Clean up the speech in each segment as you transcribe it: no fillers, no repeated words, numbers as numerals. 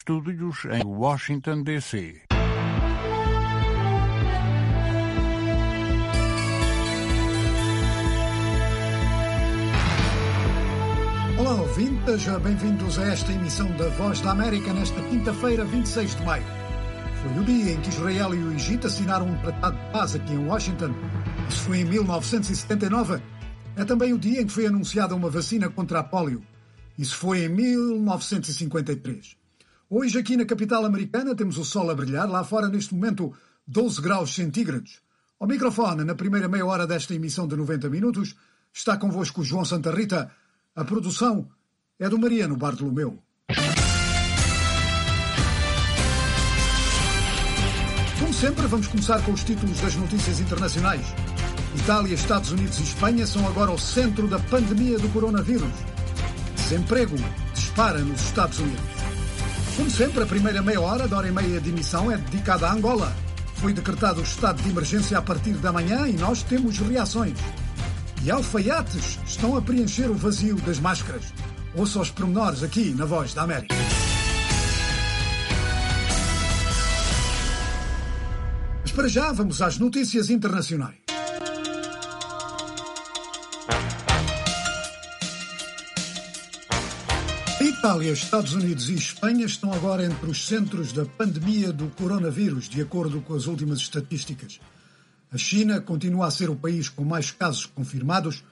Estúdios em Washington, D.C. Olá, ouvintes, bem-vindos a esta emissão da Voz da América nesta quinta-feira, 26 de maio. Foi o dia em que Israel e o Egito assinaram um tratado de paz aqui em Washington. Isso foi em 1979. É também o dia em que foi anunciada uma vacina contra a pólio. Isso foi em 1953. Hoje, aqui na capital americana, temos o sol a brilhar. Lá fora, neste momento, 12 graus centígrados. Ao microfone, na primeira meia hora desta emissão de 90 minutos, está convosco o João Santa Rita. A produção é do Mariano Bartolomeu. Como sempre, vamos começar com os títulos das notícias internacionais. Itália, Estados Unidos e Espanha são agora o centro da pandemia do coronavírus. Desemprego dispara nos Estados Unidos. Como sempre, a primeira meia hora da hora e meia de emissão é dedicada à Angola. Foi decretado o estado de emergência a partir da manhã e nós temos reações. E alfaiates estão a preencher o vazio das máscaras. Ouça os pormenores aqui na Voz da América. Mas para já vamos às notícias internacionais. A Itália, Estados Unidos e Espanha estão agora entre os centros da pandemia do coronavírus, de acordo com as últimas estatísticas. A China continua a ser o país com mais casos confirmados,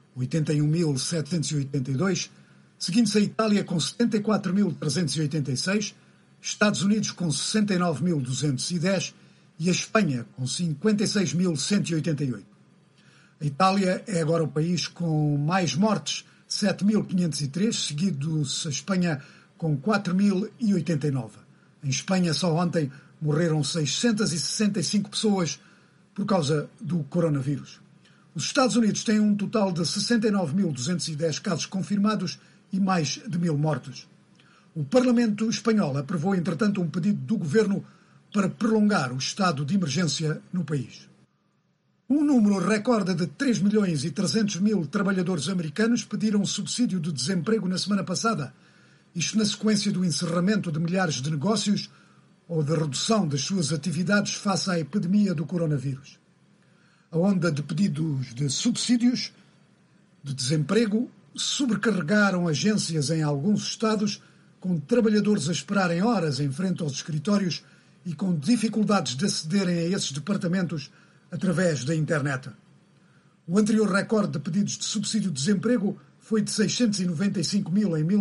81.782, seguindo-se a Itália com 74.386, Estados Unidos com 69.210 e a Espanha com 56.188. A Itália é agora o país com mais mortes, 7.503, seguido-se a Espanha com 4.089. Em Espanha, só ontem, morreram 665 pessoas por causa do coronavírus. Os Estados Unidos têm um total de 69.210 casos confirmados e mais de 1.000 mortos. O Parlamento espanhol aprovou, entretanto, um pedido do governo para prolongar o estado de emergência no país. Um número recorde de 3.300.000 trabalhadores americanos pediram subsídio de desemprego na semana passada, isto na sequência do encerramento de milhares de negócios ou da redução das suas atividades face à epidemia do coronavírus. A onda de pedidos de subsídios de desemprego sobrecarregaram agências em alguns estados, com trabalhadores a esperarem horas em frente aos escritórios e com dificuldades de acederem a esses departamentos através da internet. O anterior recorde de pedidos de subsídio de desemprego foi de 695.000 em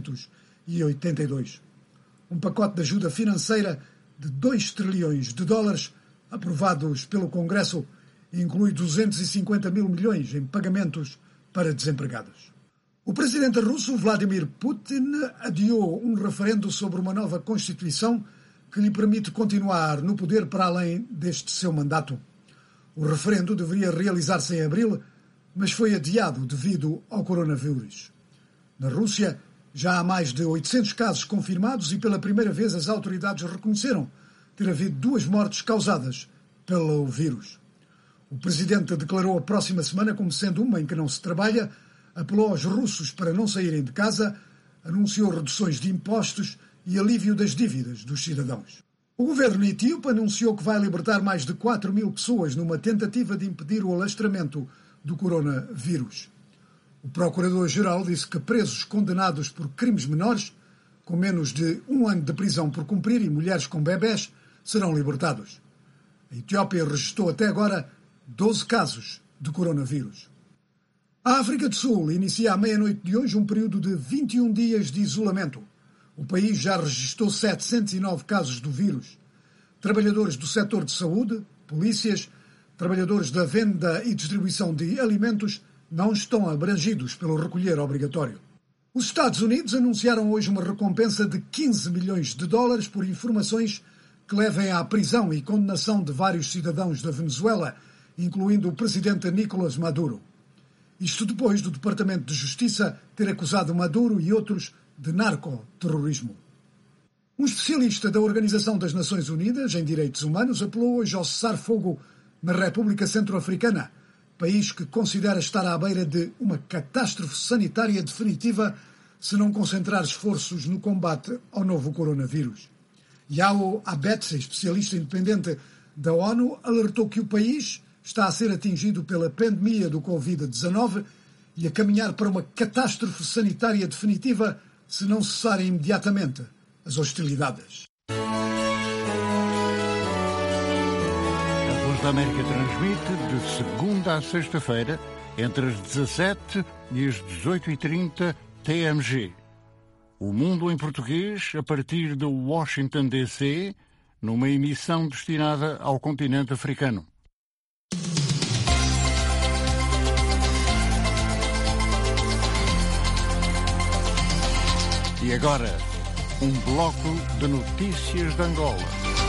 1982. Um pacote de ajuda financeira de 2 trilhões de dólares, aprovados pelo Congresso, inclui 250 mil milhões em pagamentos para desempregados. O presidente russo Vladimir Putin adiou um referendo sobre uma nova Constituição que lhe permite continuar no poder para além deste seu mandato. O referendo deveria realizar-se em abril, mas foi adiado devido ao coronavírus. Na Rússia, já há mais de 800 casos confirmados e pela primeira vez as autoridades reconheceram ter havido 2 mortes causadas pelo vírus. O presidente declarou a próxima semana como sendo uma em que não se trabalha, apelou aos russos para não saírem de casa, anunciou reduções de impostos e alívio das dívidas dos cidadãos. O governo etíope anunciou que vai libertar mais de 4.000 pessoas numa tentativa de impedir o alastramento do coronavírus. O procurador-geral disse que presos condenados por crimes menores, com menos de 1 ano de prisão por cumprir, e mulheres com bebés, serão libertados. A Etiópia registrou até agora 12 casos de coronavírus. A África do Sul inicia à meia-noite de hoje um período de 21 dias de isolamento. O país já registrou 709 casos do vírus. Trabalhadores do setor de saúde, polícias, trabalhadores da venda e distribuição de alimentos não estão abrangidos pelo recolher obrigatório. Os Estados Unidos anunciaram hoje uma recompensa de 15 milhões de dólares por informações que levem à prisão e condenação de vários cidadãos da Venezuela, incluindo o presidente Nicolás Maduro. Isto depois do Departamento de Justiça ter acusado Maduro e outros de narcoterrorismo. Um especialista da Organização das Nações Unidas em Direitos Humanos apelou hoje ao cessar-fogo na República Centro-Africana, país que considera estar à beira de uma catástrofe sanitária definitiva se não concentrar esforços no combate ao novo coronavírus. Yao Abetse, especialista independente da ONU, alertou que o país está a ser atingido pela pandemia do Covid-19 e a caminhar para uma catástrofe sanitária definitiva se não cessarem imediatamente as hostilidades. A Voz da América transmite de segunda a sexta-feira, entre as 17 e as 18h30 TMG. O Mundo em Português, a partir de Washington, D.C., numa emissão destinada ao continente africano. E agora, um bloco de notícias de Angola.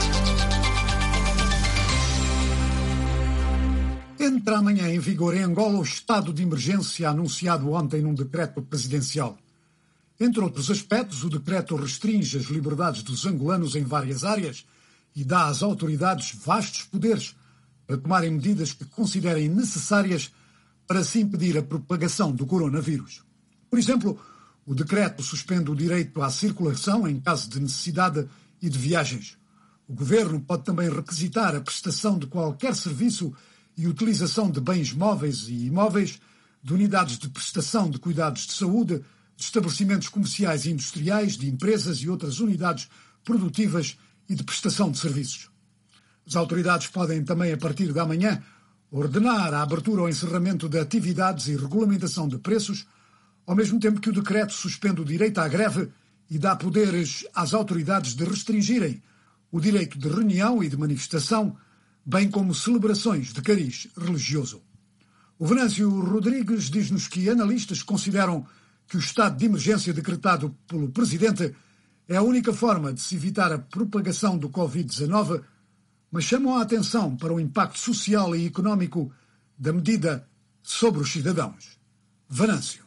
Entra amanhã em vigor em Angola o estado de emergência anunciado ontem num decreto presidencial. Entre outros aspectos, o decreto restringe as liberdades dos angolanos em várias áreas e dá às autoridades vastos poderes para tomarem medidas que considerem necessárias para se impedir a propagação do coronavírus. Por exemplo, o decreto suspende o direito à circulação em caso de necessidade e de viagens. O governo pode também requisitar a prestação de qualquer serviço e utilização de bens móveis e imóveis, de unidades de prestação de cuidados de saúde, de estabelecimentos comerciais e industriais, de empresas e outras unidades produtivas e de prestação de serviços. As autoridades podem também, a partir de amanhã, ordenar a abertura ou encerramento de atividades e regulamentação de preços, ao mesmo tempo que o decreto suspende o direito à greve e dá poderes às autoridades de restringirem o direito de reunião e de manifestação, bem como celebrações de cariz religioso. O Venâncio Rodrigues diz-nos que analistas consideram que o estado de emergência decretado pelo Presidente é a única forma de se evitar a propagação do Covid-19, mas chamam a atenção para o impacto social e económico da medida sobre os cidadãos. Venâncio.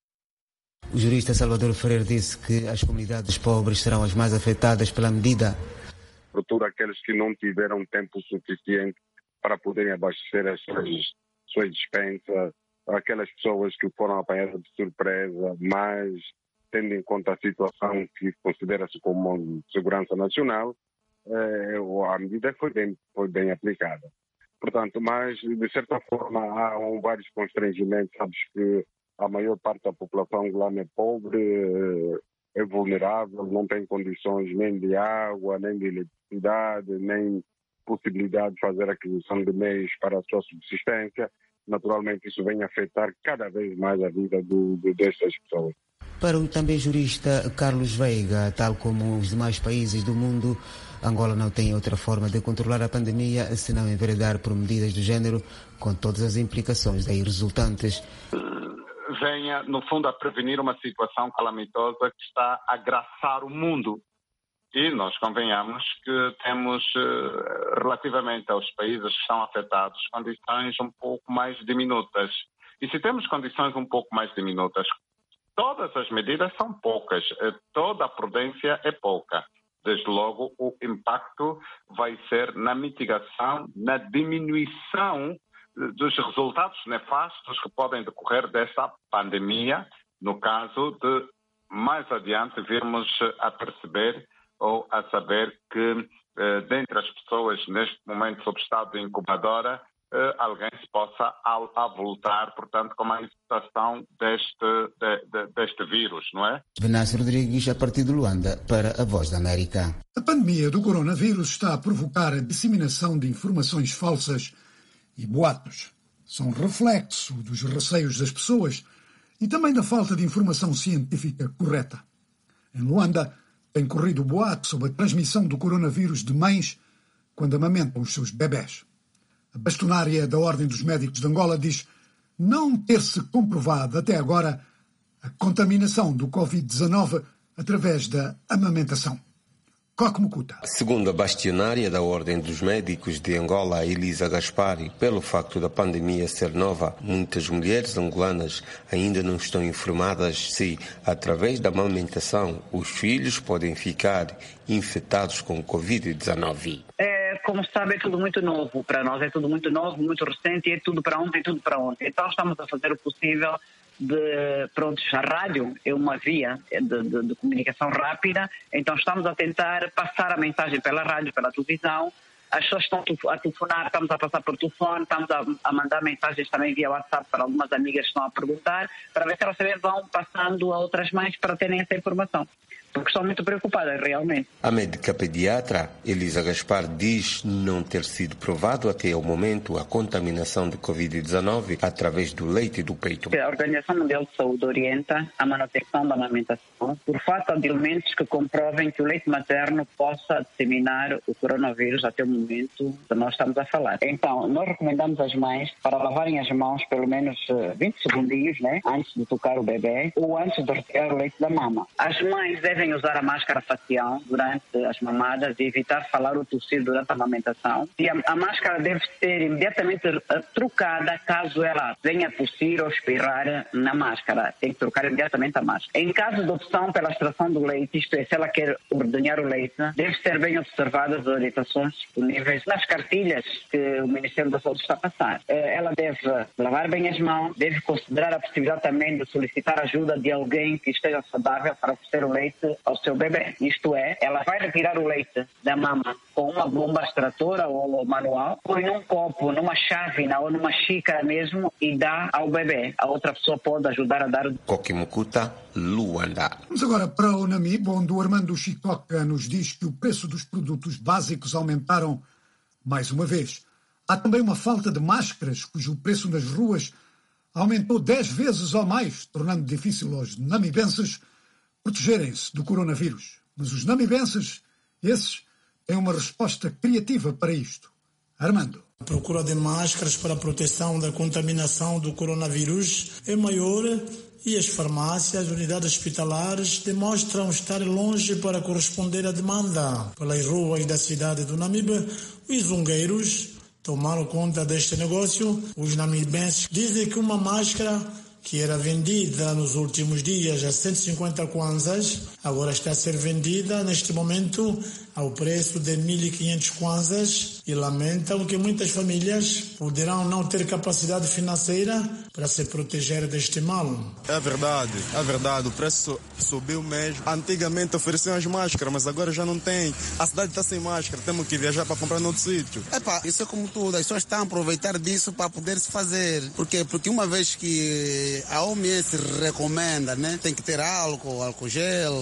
O jurista Salvador Ferreira disse que as comunidades pobres serão as mais afetadas pela medida. Sobretudo aqueles que não tiveram tempo suficiente para poderem abastecer as suas despensas, aquelas pessoas que foram apanhadas de surpresa, mas tendo em conta a situação que considera-se como segurança nacional, a medida foi bem aplicada. Portanto, mas de certa forma há vários constrangimentos. Sabes que a maior parte da população angolana é pobre, é vulnerável, não tem condições nem de água, nem de eletricidade, nem possibilidade de fazer aquisição de meios para a sua subsistência. Naturalmente, isso vem afetar cada vez mais a vida destas pessoas. Para o também jurista Carlos Veiga, tal como os demais países do mundo, Angola não tem outra forma de controlar a pandemia senão enveredar por medidas do género, com todas as implicações daí resultantes. Venha, no fundo, a prevenir uma situação calamitosa que está a agraçar o mundo. E nós convenhamos que temos, relativamente aos países que estão afetados, condições um pouco mais diminutas. E se temos condições um pouco mais diminutas, todas as medidas são poucas, toda a prudência é pouca. Desde logo, o impacto vai ser na mitigação, na diminuição dos resultados nefastos que podem decorrer dessa pandemia, no caso de, mais adiante, virmos a perceber ou a saber que, dentre as pessoas neste momento sob estado de incubadora, alguém se possa avultar, portanto, com a infestação deste vírus, não é? Venâncio Rodrigues, a partir de Luanda, para a Voz da América. A pandemia do coronavírus está a provocar a disseminação de informações falsas e boatos. São reflexo dos receios das pessoas e também da falta de informação científica correta. Em Luanda, tem corrido o boato sobre a transmissão do coronavírus de mães quando amamentam os seus bebés. A bastonária da Ordem dos Médicos de Angola diz não ter-se comprovado até agora a contaminação do Covid-19 através da amamentação. Segundo a bastionária da Ordem dos Médicos de Angola, Elisa Gaspari, pelo facto da pandemia ser nova, muitas mulheres angolanas ainda não estão informadas se, através da amamentação, os filhos podem ficar infectados com Covid-19. como se sabe, é tudo muito novo para nós, é tudo muito novo, muito recente, e é tudo para ontem, tudo para ontem. Então estamos a fazer o possível a rádio é uma via de comunicação rápida, então estamos a tentar passar a mensagem pela rádio, pela televisão. As pessoas estão a telefonar, estamos a passar por telefone, estamos a mandar mensagens também via WhatsApp para algumas amigas que estão a perguntar, para ver se elas também vão passando a outras mães para terem essa informação. Porque estão muito preocupadas, realmente. A médica pediatra Elisa Gaspar diz não ter sido provado até o momento a contaminação de Covid-19 através do leite do peito. A Organização Mundial de Saúde orienta a manutenção da amamentação por falta de elementos que comprovem que o leite materno possa disseminar o coronavírus até o momento que nós estamos a falar. Então, nós recomendamos às mães para lavarem as mãos pelo menos 20 segundinhos, né, antes de tocar o bebê ou antes de retirar o leite da mama. As mães devem usar a máscara facial durante as mamadas e evitar falar ou tossir durante a amamentação. E a máscara deve ser imediatamente trocada caso ela venha tossir ou espirrar na máscara. Tem que trocar imediatamente a máscara. Em caso de opção pela extração do leite, isto é, se ela quer ordenhar o leite, deve ser bem observadas as orientações disponíveis nas cartilhas que o Ministério da Saúde está a passar. Ela deve lavar bem as mãos, deve considerar a possibilidade também de solicitar ajuda de alguém que esteja saudável para oferecer o leite ao seu bebê. Isto é, ela vai retirar o leite da mama com uma bomba extratora ou manual, põe num copo, numa chávena ou numa xícara mesmo e dá ao bebê. A outra pessoa pode ajudar a dar. Coquimucuta, Luanda. Vamos agora para o Namibe, onde o Armando Chicoca nos diz que o preço dos produtos básicos aumentaram mais uma vez. Há também uma falta de máscaras, cujo preço nas ruas aumentou 10 vezes ou mais, tornando difícil aos namibenses protegerem-se do coronavírus. Mas os namibenses, esses, têm uma resposta criativa para isto. Armando. A procura de máscaras para a proteção da contaminação do coronavírus é maior e as farmácias, unidades hospitalares demonstram estar longe para corresponder à demanda. Pelas ruas da cidade do Namibe, os zungueiros tomaram conta deste negócio. Os namibenses dizem que uma máscara que era vendida nos últimos dias a 150 kwanzas, agora está a ser vendida neste momento ao preço de 1.500 kwanzas e lamentam que muitas famílias poderão não ter capacidade financeira para se proteger deste mal. É verdade, o preço subiu mesmo. Antigamente ofereciam as máscaras, mas agora já não tem. A cidade está sem máscara, temos que viajar para comprar no outro sítio. Isso é como tudo, as pessoas estão a aproveitar disso para poder se fazer. Por quê? Porque uma vez que a OMS recomenda, né, tem que ter álcool gel,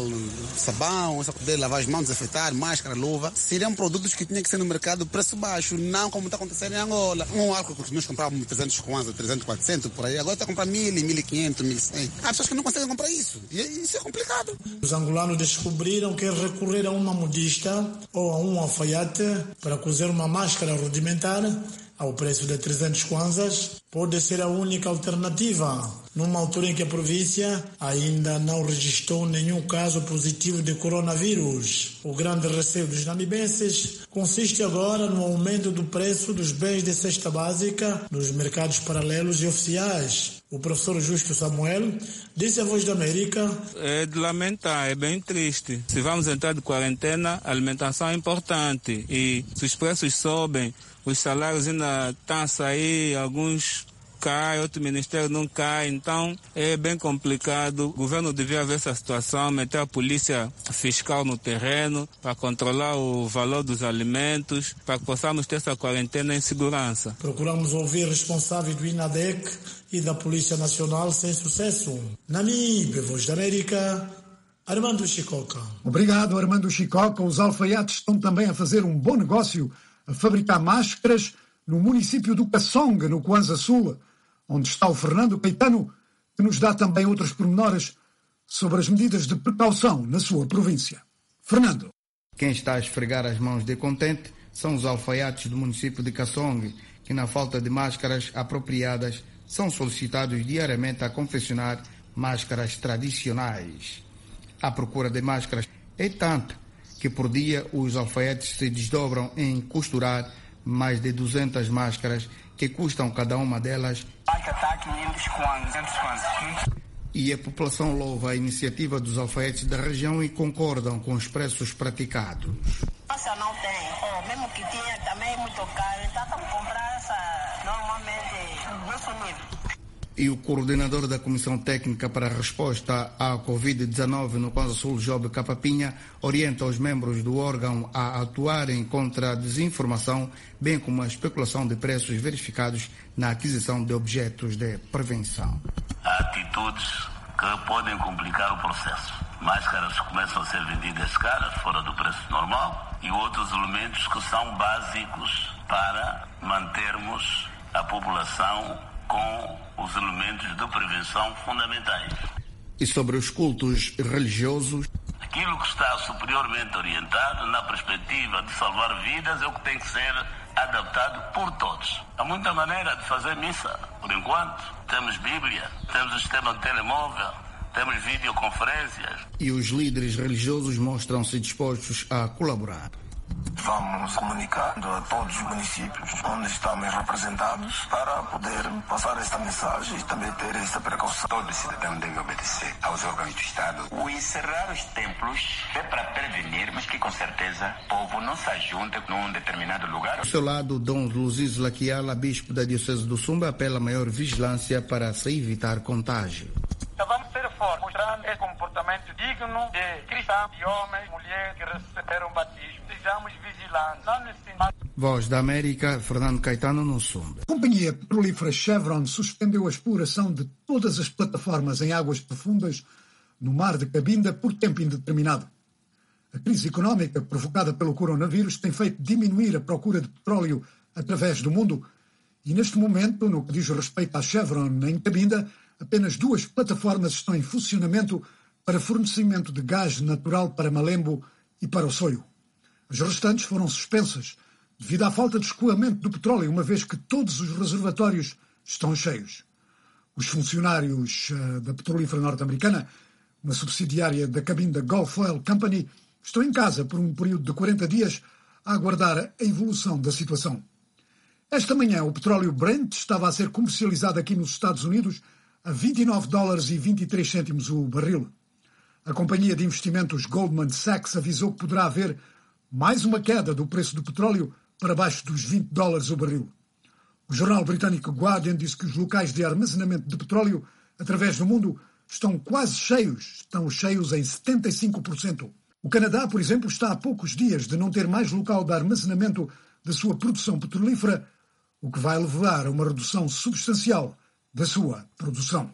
sabão, para poder lavar as mãos, desinfetar, máscara, luva. Seriam produtos que tinham que ser no mercado preço baixo, não como está acontecendo em Angola. Um álcool que nós comprávamos 300 kwanza, 300, 400 por aí, agora está a comprar 1.000, 1.500, 1.100. Há pessoas que não conseguem comprar isso. E isso é complicado. Os angolanos descobriram que recorrer a uma modista ou a um alfaiate para cozer uma máscara rudimentar ao preço de 300 kwanzas pode ser a única alternativa, numa altura em que a província ainda não registrou nenhum caso positivo de coronavírus. O grande receio dos namibenses consiste agora no aumento do preço dos bens de cesta básica nos mercados paralelos e oficiais. O professor Justo Samuel disse à Voz da América: é de lamentar, é bem triste. Se vamos entrar de quarentena, a alimentação é importante e se os preços sobem, os salários ainda estão a sair, alguns caem, outro ministério não cai, então é bem complicado. O governo devia ver essa situação, meter a polícia fiscal no terreno para controlar o valor dos alimentos, para que possamos ter essa quarentena em segurança. Procuramos ouvir responsáveis do INADEC e da Polícia Nacional sem sucesso. Namibe, Voz da América, Armando Chicoca. Obrigado, Armando Chicoca. Os alfaiates estão também a fazer um bom negócio, a fabricar máscaras no município do Kassong, no Kwanza Sul, onde está o Fernando Caetano, que nos dá também outros pormenores sobre as medidas de precaução na sua província. Fernando. Quem está a esfregar as mãos de contente são os alfaiates do município de Kassong, que na falta de máscaras apropriadas são solicitados diariamente a confeccionar máscaras tradicionais. A procura de máscaras é tanta que por dia os alfaiates se desdobram em costurar mais de 200 máscaras que custam cada uma delas. E a população louva a iniciativa dos alfaiates da região e concordam com os preços praticados. Não tem. mesmo que tinha também é muito caro, então estamos a comprar essa normalmente no nosso nível. E o coordenador da Comissão Técnica para a Resposta à Covid-19 no Kwanza Sul, Job Capapinha, orienta os membros do órgão a atuarem contra a desinformação, bem como a especulação de preços verificados na aquisição de objetos de prevenção. Há atitudes que podem complicar o processo. Máscaras começam a ser vendidas caras, fora do preço normal, e outros elementos que são básicos para mantermos a população com os elementos de prevenção fundamentais. E sobre os cultos religiosos? Aquilo que está superiormente orientado na perspectiva de salvar vidas é o que tem que ser adaptado por todos. Há muita maneira de fazer missa, por enquanto. Temos Bíblia, temos o sistema de telemóvel, temos videoconferências. E os líderes religiosos mostram-se dispostos a colaborar. Vamos comunicando a todos os municípios onde estamos representados para poder passar esta mensagem e também ter esta precaução. Todo cidadão deve obedecer aos órgãos do Estado. O encerrar os templos é para prevenir, mas que com certeza o povo não se ajunta num determinado lugar. Ao seu lado, Dom Luziz Laquiala, bispo da Diocese do Sumba, apela a maior vigilância para se evitar contágio. Então vamos ser fortes, mostrando esse comportamento digno de cristãos, de homens, mulheres que receberam batismo. Sejamos vigilantes, não necessitamos. Voz da América, Fernando Caetano, no Sumba. A companhia petrolífera Chevron suspendeu a exploração de todas as plataformas em águas profundas no mar de Cabinda por tempo indeterminado. A crise económica provocada pelo coronavírus tem feito diminuir a procura de petróleo através do mundo e, neste momento, no que diz respeito à Chevron em Cabinda, apenas 2 plataformas estão em funcionamento para fornecimento de gás natural para Malembo e para o Soio. As restantes foram suspensas devido à falta de escoamento do petróleo, uma vez que todos os reservatórios estão cheios. Os funcionários da petrolífera norte-americana, uma subsidiária da Cabinda Gulf Oil Company, estão em casa por um período de 40 dias a aguardar a evolução da situação. Esta manhã, o petróleo Brent estava a ser comercializado aqui nos Estados Unidos a $29,23 o barril. A companhia de investimentos Goldman Sachs avisou que poderá haver mais uma queda do preço do petróleo para baixo dos $20 o barril. O jornal britânico Guardian diz que os locais de armazenamento de petróleo através do mundo estão quase cheios, estão cheios em 75%. O Canadá, por exemplo, está há poucos dias de não ter mais local de armazenamento da sua produção petrolífera, o que vai levar a uma redução substancial da sua produção.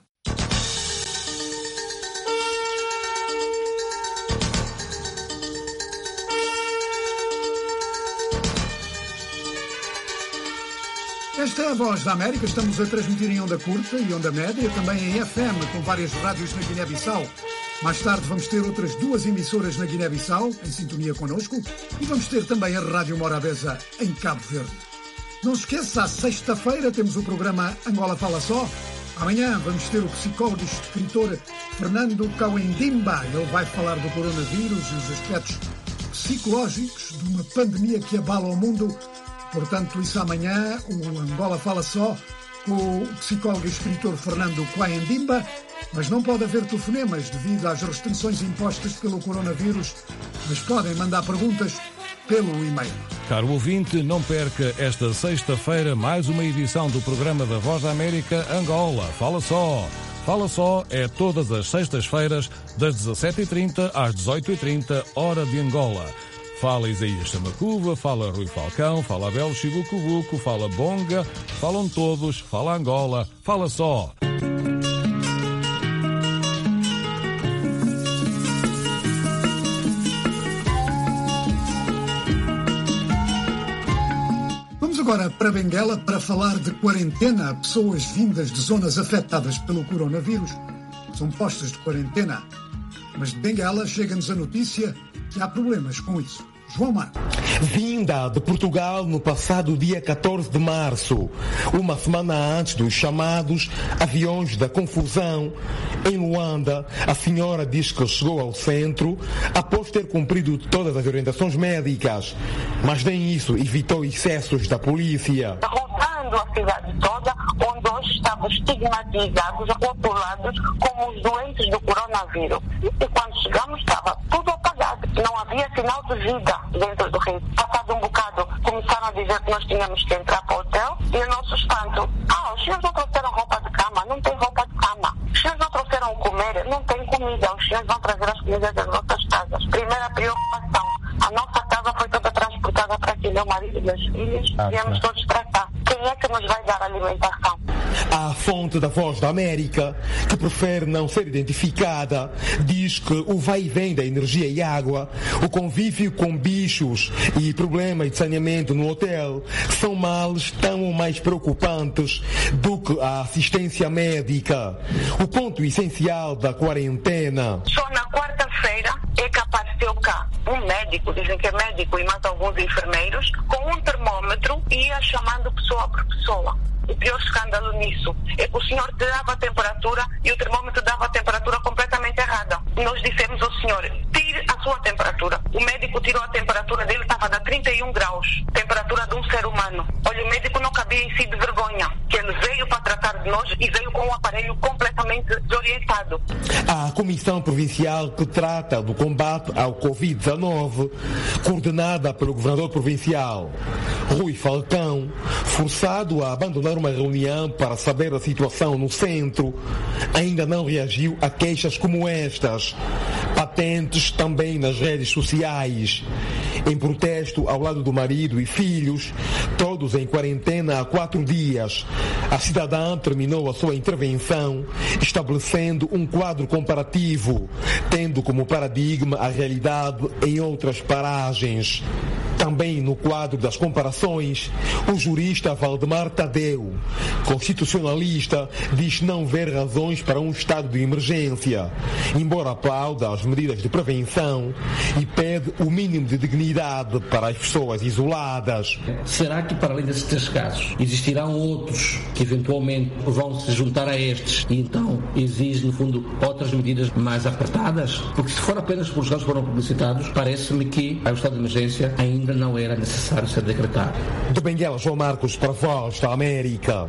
Esta é a Voz da América. Estamos a transmitir em onda curta e onda média, também em FM, com várias rádios na Guiné-Bissau. Mais tarde vamos ter outras 2 emissoras na Guiné-Bissau, em sintonia connosco, e vamos ter também a Rádio Morabeza, em Cabo Verde. Não se esqueça, à sexta-feira temos o programa Angola Fala Só. Amanhã vamos ter o psicólogo e escritor Fernando Cauendimba. Ele vai falar do coronavírus e os aspectos psicológicos de uma pandemia que abala o mundo. Portanto, isso amanhã, o Angola Fala Só, com o psicólogo e escritor Fernando Cauendimba. Mas não pode haver telefonemas devido às restrições impostas pelo coronavírus, mas podem mandar perguntas pelo e-mail. Caro ouvinte, não perca esta sexta-feira mais uma edição do programa da Voz da América Angola Fala Só. Fala Só é todas as sextas-feiras das 17h30 às 18h30, hora de Angola. Fala Isaías Chamacuva, fala Rui Falcão, fala Abel Chibucubuco, fala Bonga, falam todos, fala Angola, fala só. Vamos agora para Benguela para falar de quarentena. Pessoas vindas de zonas afetadas pelo coronavírus são postas de quarentena. Mas de Benguela chega-nos a notícia que há problemas com isso. João Marcos. Vinda de Portugal no passado dia 14 de março, uma semana antes dos chamados aviões da confusão, em Luanda, a senhora diz que chegou ao centro após ter cumprido todas as orientações médicas, mas nem isso evitou excessos da polícia. Rodando a cidade toda, onde hoje estavam estigmatizados, rotulados como os doentes do coronavírus. E quando chegamos estava tudo apagado. Não havia sinal de vida dentro do ringue. Passado um bocado, começaram a dizer que nós tínhamos que entrar para o hotel e o nosso espanto, os senhores não trouxeram roupa de cama? Não tem roupa de cama. Os senhores não trouxeram comer? Não tem comida. Os senhores vão trazer as comidas das nossas casas. Primeira preocupação. A nossa casa foi toda transportada para aqui, meu marido e meus filhos. Viemos todos para cá. Quem é que nos vai dar alimentação? A fonte da Voz da América, que prefere não ser identificada, diz que o vai e vem da energia e água, o convívio com bichos e problemas de saneamento no hotel são males tão ou mais preocupantes do que a assistência médica. O ponto essencial da quarentena. Só na quarta-feira é que apareceu cá um médico, dizem que é médico, e mais alguns enfermeiros, com um termômetro e ia chamando pessoa por pessoa. O pior escândalo nisso é que o senhor dava a temperatura e o termômetro dava a temperatura completamente errada. Nós dissemos ao senhor, tire a sua temperatura. O médico tirou a temperatura dele, estava a 31 graus, temperatura de um ser humano. Olha, o médico não cabia em si de vergonha, que ele veio para tratar de nós e veio com o aparelho completamente desorientado. A Comissão Provincial que trata do combate ao Covid-19, coordenada pelo governador provincial, Rui Falcão, forçado a abandonar uma reunião para saber a situação no centro, ainda não reagiu a queixas como estas, patentes também nas redes sociais. Em protesto ao lado do marido e filhos, todos em quarentena há 4 dias, a cidadã terminou a sua intervenção estabelecendo um quadro comparativo, tendo como paradigma a realidade em outras paragens. Também no quadro das comparações, o jurista Valdemar Tadeu, constitucionalista, diz não ver razões para um estado de emergência, embora aplauda as medidas de prevenção e pede o mínimo de dignidade para as pessoas isoladas. Será que, para além desses 3 casos, existirão outros que eventualmente vão se juntar a estes e então exige, no fundo, outras medidas mais apertadas? Porque se for apenas por os casos que foram publicitados, parece-me que o estado de emergência ainda não era necessário ser decretado. De Benguela, João Marcos, para a Voz da América.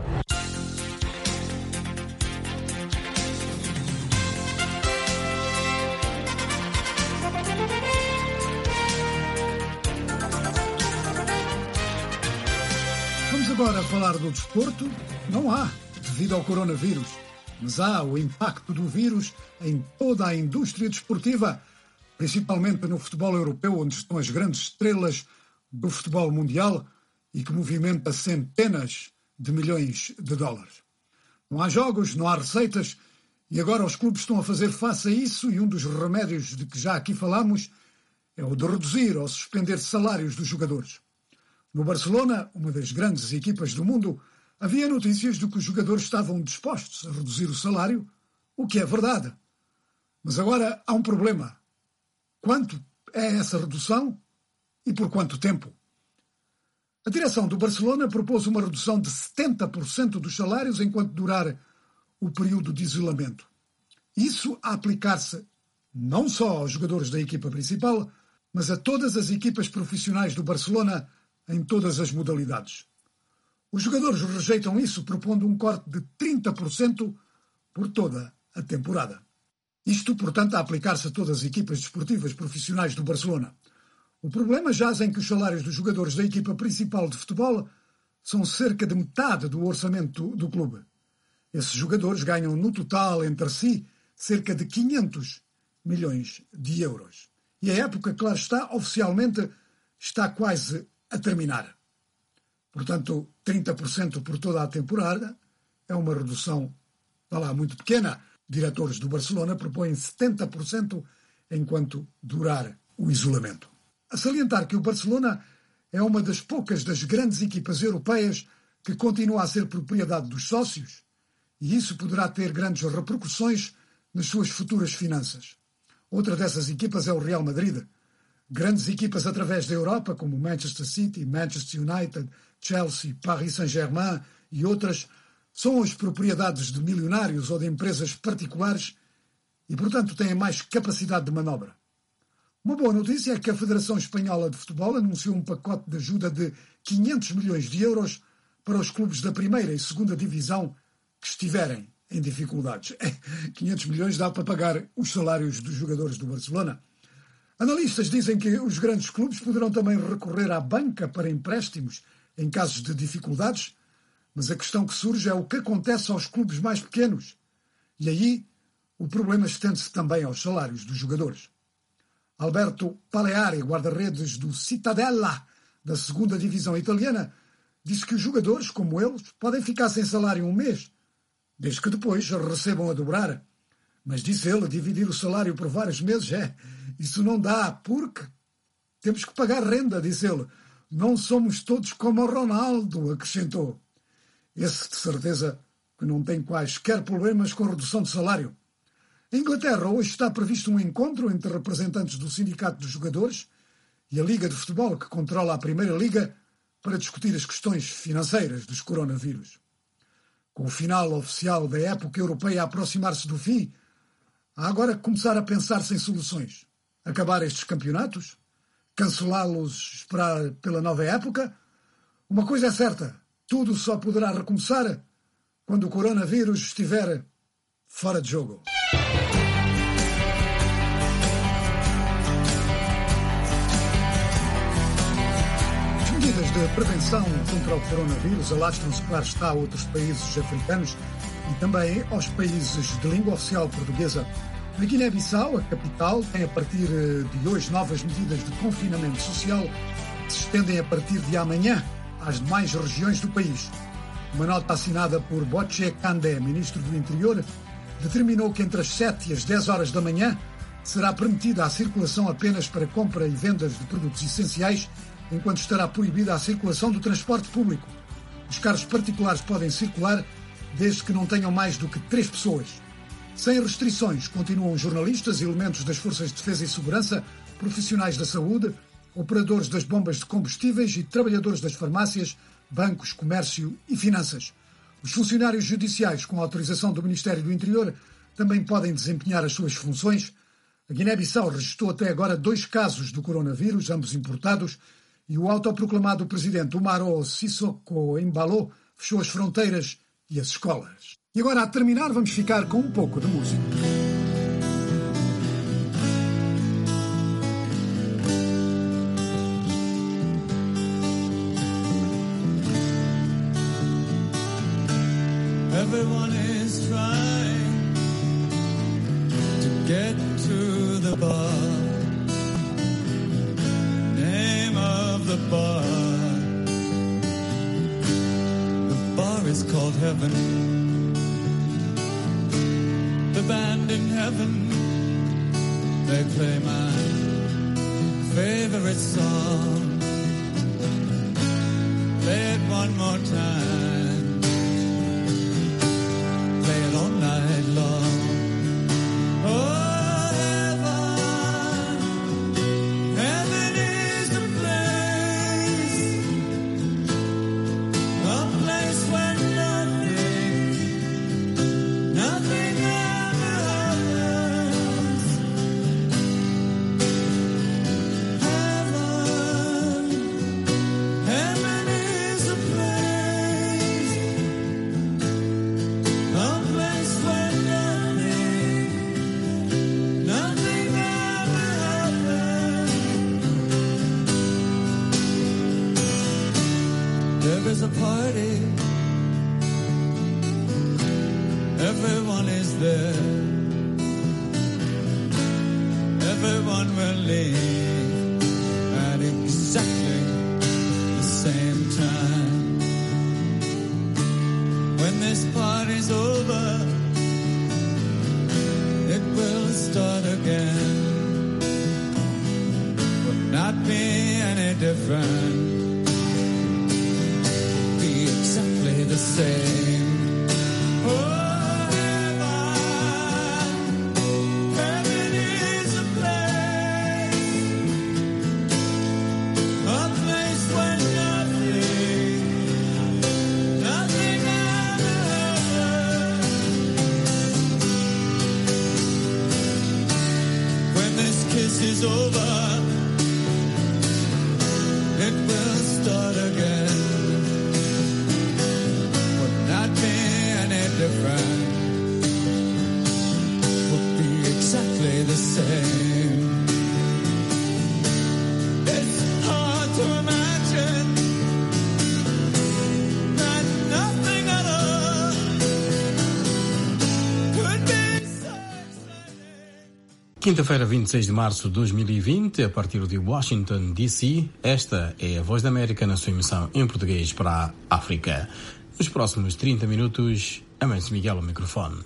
Vamos agora falar do desporto. Não há, devido ao coronavírus, mas há o impacto do vírus em toda a indústria desportiva, principalmente no futebol europeu, onde estão as grandes estrelas do futebol mundial e que movimenta centenas de milhões de dólares. Não há jogos, não há receitas e agora os clubes estão a fazer face a isso e um dos remédios de que já aqui falamos é o de reduzir ou suspender salários dos jogadores. No Barcelona, uma das grandes equipas do mundo, havia notícias de que os jogadores estavam dispostos a reduzir o salário, o que é verdade. Mas agora há um problema. Quanto é essa redução e por quanto tempo? A direção do Barcelona propôs uma redução de 70% dos salários enquanto durar o período de isolamento. Isso a aplicar-se não só aos jogadores da equipa principal, mas a todas as equipas profissionais do Barcelona em todas as modalidades. Os jogadores rejeitam isso, propondo um corte de 30% por toda a temporada. Isto, portanto, a aplicar-se a todas as equipas desportivas profissionais do Barcelona. O problema jaz em que os salários dos jogadores da equipa principal de futebol são cerca de metade do orçamento do clube. Esses jogadores ganham no total entre si cerca de 500 milhões de euros. E a época, claro está, oficialmente está quase a terminar. Portanto, 30% por toda a temporada é uma redução, muito pequena. Diretores do Barcelona propõem 70% enquanto durar o isolamento. A salientar que o Barcelona é uma das poucas das grandes equipas europeias que continua a ser propriedade dos sócios e isso poderá ter grandes repercussões nas suas futuras finanças. Outra dessas equipas é o Real Madrid. Grandes equipas através da Europa, como Manchester City, Manchester United, Chelsea, Paris Saint-Germain e outras, são as propriedades de milionários ou de empresas particulares e, portanto, têm mais capacidade de manobra. Uma boa notícia é que a Federação Espanhola de Futebol anunciou um pacote de ajuda de 500 milhões de euros para os clubes da primeira e segunda divisão que estiverem em dificuldades. 500 milhões dá para pagar os salários dos jogadores do Barcelona. Analistas dizem que os grandes clubes poderão também recorrer à banca para empréstimos em casos de dificuldades, mas a questão que surge é o que acontece aos clubes mais pequenos. E aí o problema estende-se também aos salários dos jogadores. Alberto Paleari, guarda-redes do Cittadella, da 2ª divisão italiana, disse que os jogadores, como eles, podem ficar sem salário um mês, desde que depois recebam a dobrar. Mas, disse ele, dividir o salário por vários meses, isso não dá, porque temos que pagar renda, disse ele. Não somos todos como o Ronaldo, acrescentou. Esse, de certeza, que não tem quaisquer problemas com a redução de salário. Em Inglaterra, hoje está previsto um encontro entre representantes do Sindicato dos Jogadores e a Liga de Futebol, que controla a Primeira Liga, para discutir as questões financeiras dos coronavírus. Com o final oficial da época europeia a aproximar-se do fim, há agora que começar a pensar-se em soluções. Acabar estes campeonatos? Cancelá-los, esperar pela nova época? Uma coisa é certa, tudo só poderá recomeçar quando o coronavírus estiver fora de jogo. As medidas de prevenção contra o coronavírus alastram-se, claro está, a outros países africanos e também aos países de língua oficial portuguesa. Na Guiné-Bissau, a capital, tem a partir de hoje novas medidas de confinamento social que se estendem a partir de amanhã às demais regiões do país. Uma nota assinada por Botche Kandé, ministro do Interior, determinou que entre as 7 e as 10 horas da manhã será permitida a circulação apenas para compra e vendas de produtos essenciais, enquanto estará proibida a circulação do transporte público. Os carros particulares podem circular desde que não tenham mais do que 3 pessoas. Sem restrições, continuam jornalistas, elementos das Forças de Defesa e Segurança, profissionais da saúde, operadores das bombas de combustíveis e trabalhadores das farmácias, bancos, comércio e finanças. Os funcionários judiciais, com autorização do Ministério do Interior, também podem desempenhar as suas funções. A Guiné-Bissau registrou até agora 2 casos do coronavírus, ambos importados, e o autoproclamado presidente Umaro Sissoko Embalo fechou as fronteiras e as escolas. E agora, a terminar, vamos ficar com um pouco de música. Everyone is trying to get to the bar. Name of the bar. The bar is called Heaven. The band in heaven, they play my favorite song. Play it one more time. Play it all night long. Oh, heaven, heaven is the place where nothing ever happens. Heaven is a place where nothing ever happens. There is a party. Everyone is there. Everyone will leave at exactly the same time. When this party's over, it will start again. Will not be any different. Be exactly the same. Oh, is over, it will start again. Will not Quinta-feira, 26 de março de 2020, a partir de Washington, D.C., esta é a Voz da América na sua emissão em português para a África. Nos próximos 30 minutos, Amâncio Miguel ao microfone.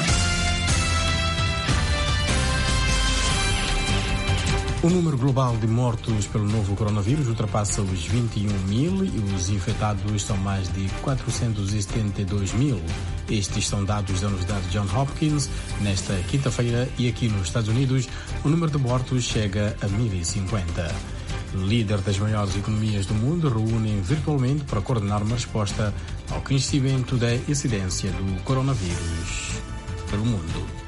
O número global de mortos pelo novo coronavírus ultrapassa os 21 mil e os infectados são mais de 472 mil. Estes são dados da Universidade Johns Hopkins nesta quinta-feira e aqui nos Estados Unidos o número de mortos chega a 1.050. Líder das maiores economias do mundo reúnem virtualmente para coordenar uma resposta ao crescimento da incidência do coronavírus pelo mundo.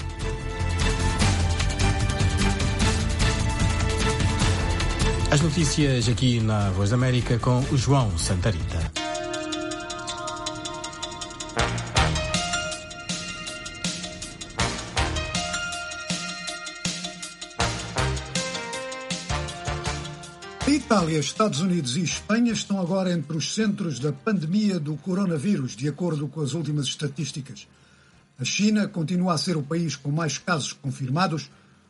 As notícias aqui na Voz da América com o João Santarita. Itália, Estados Unidos e Espanha estão agora entre os centros da pandemia do coronavírus, de acordo com as últimas estatísticas. A China continua a ser o país com mais casos confirmados,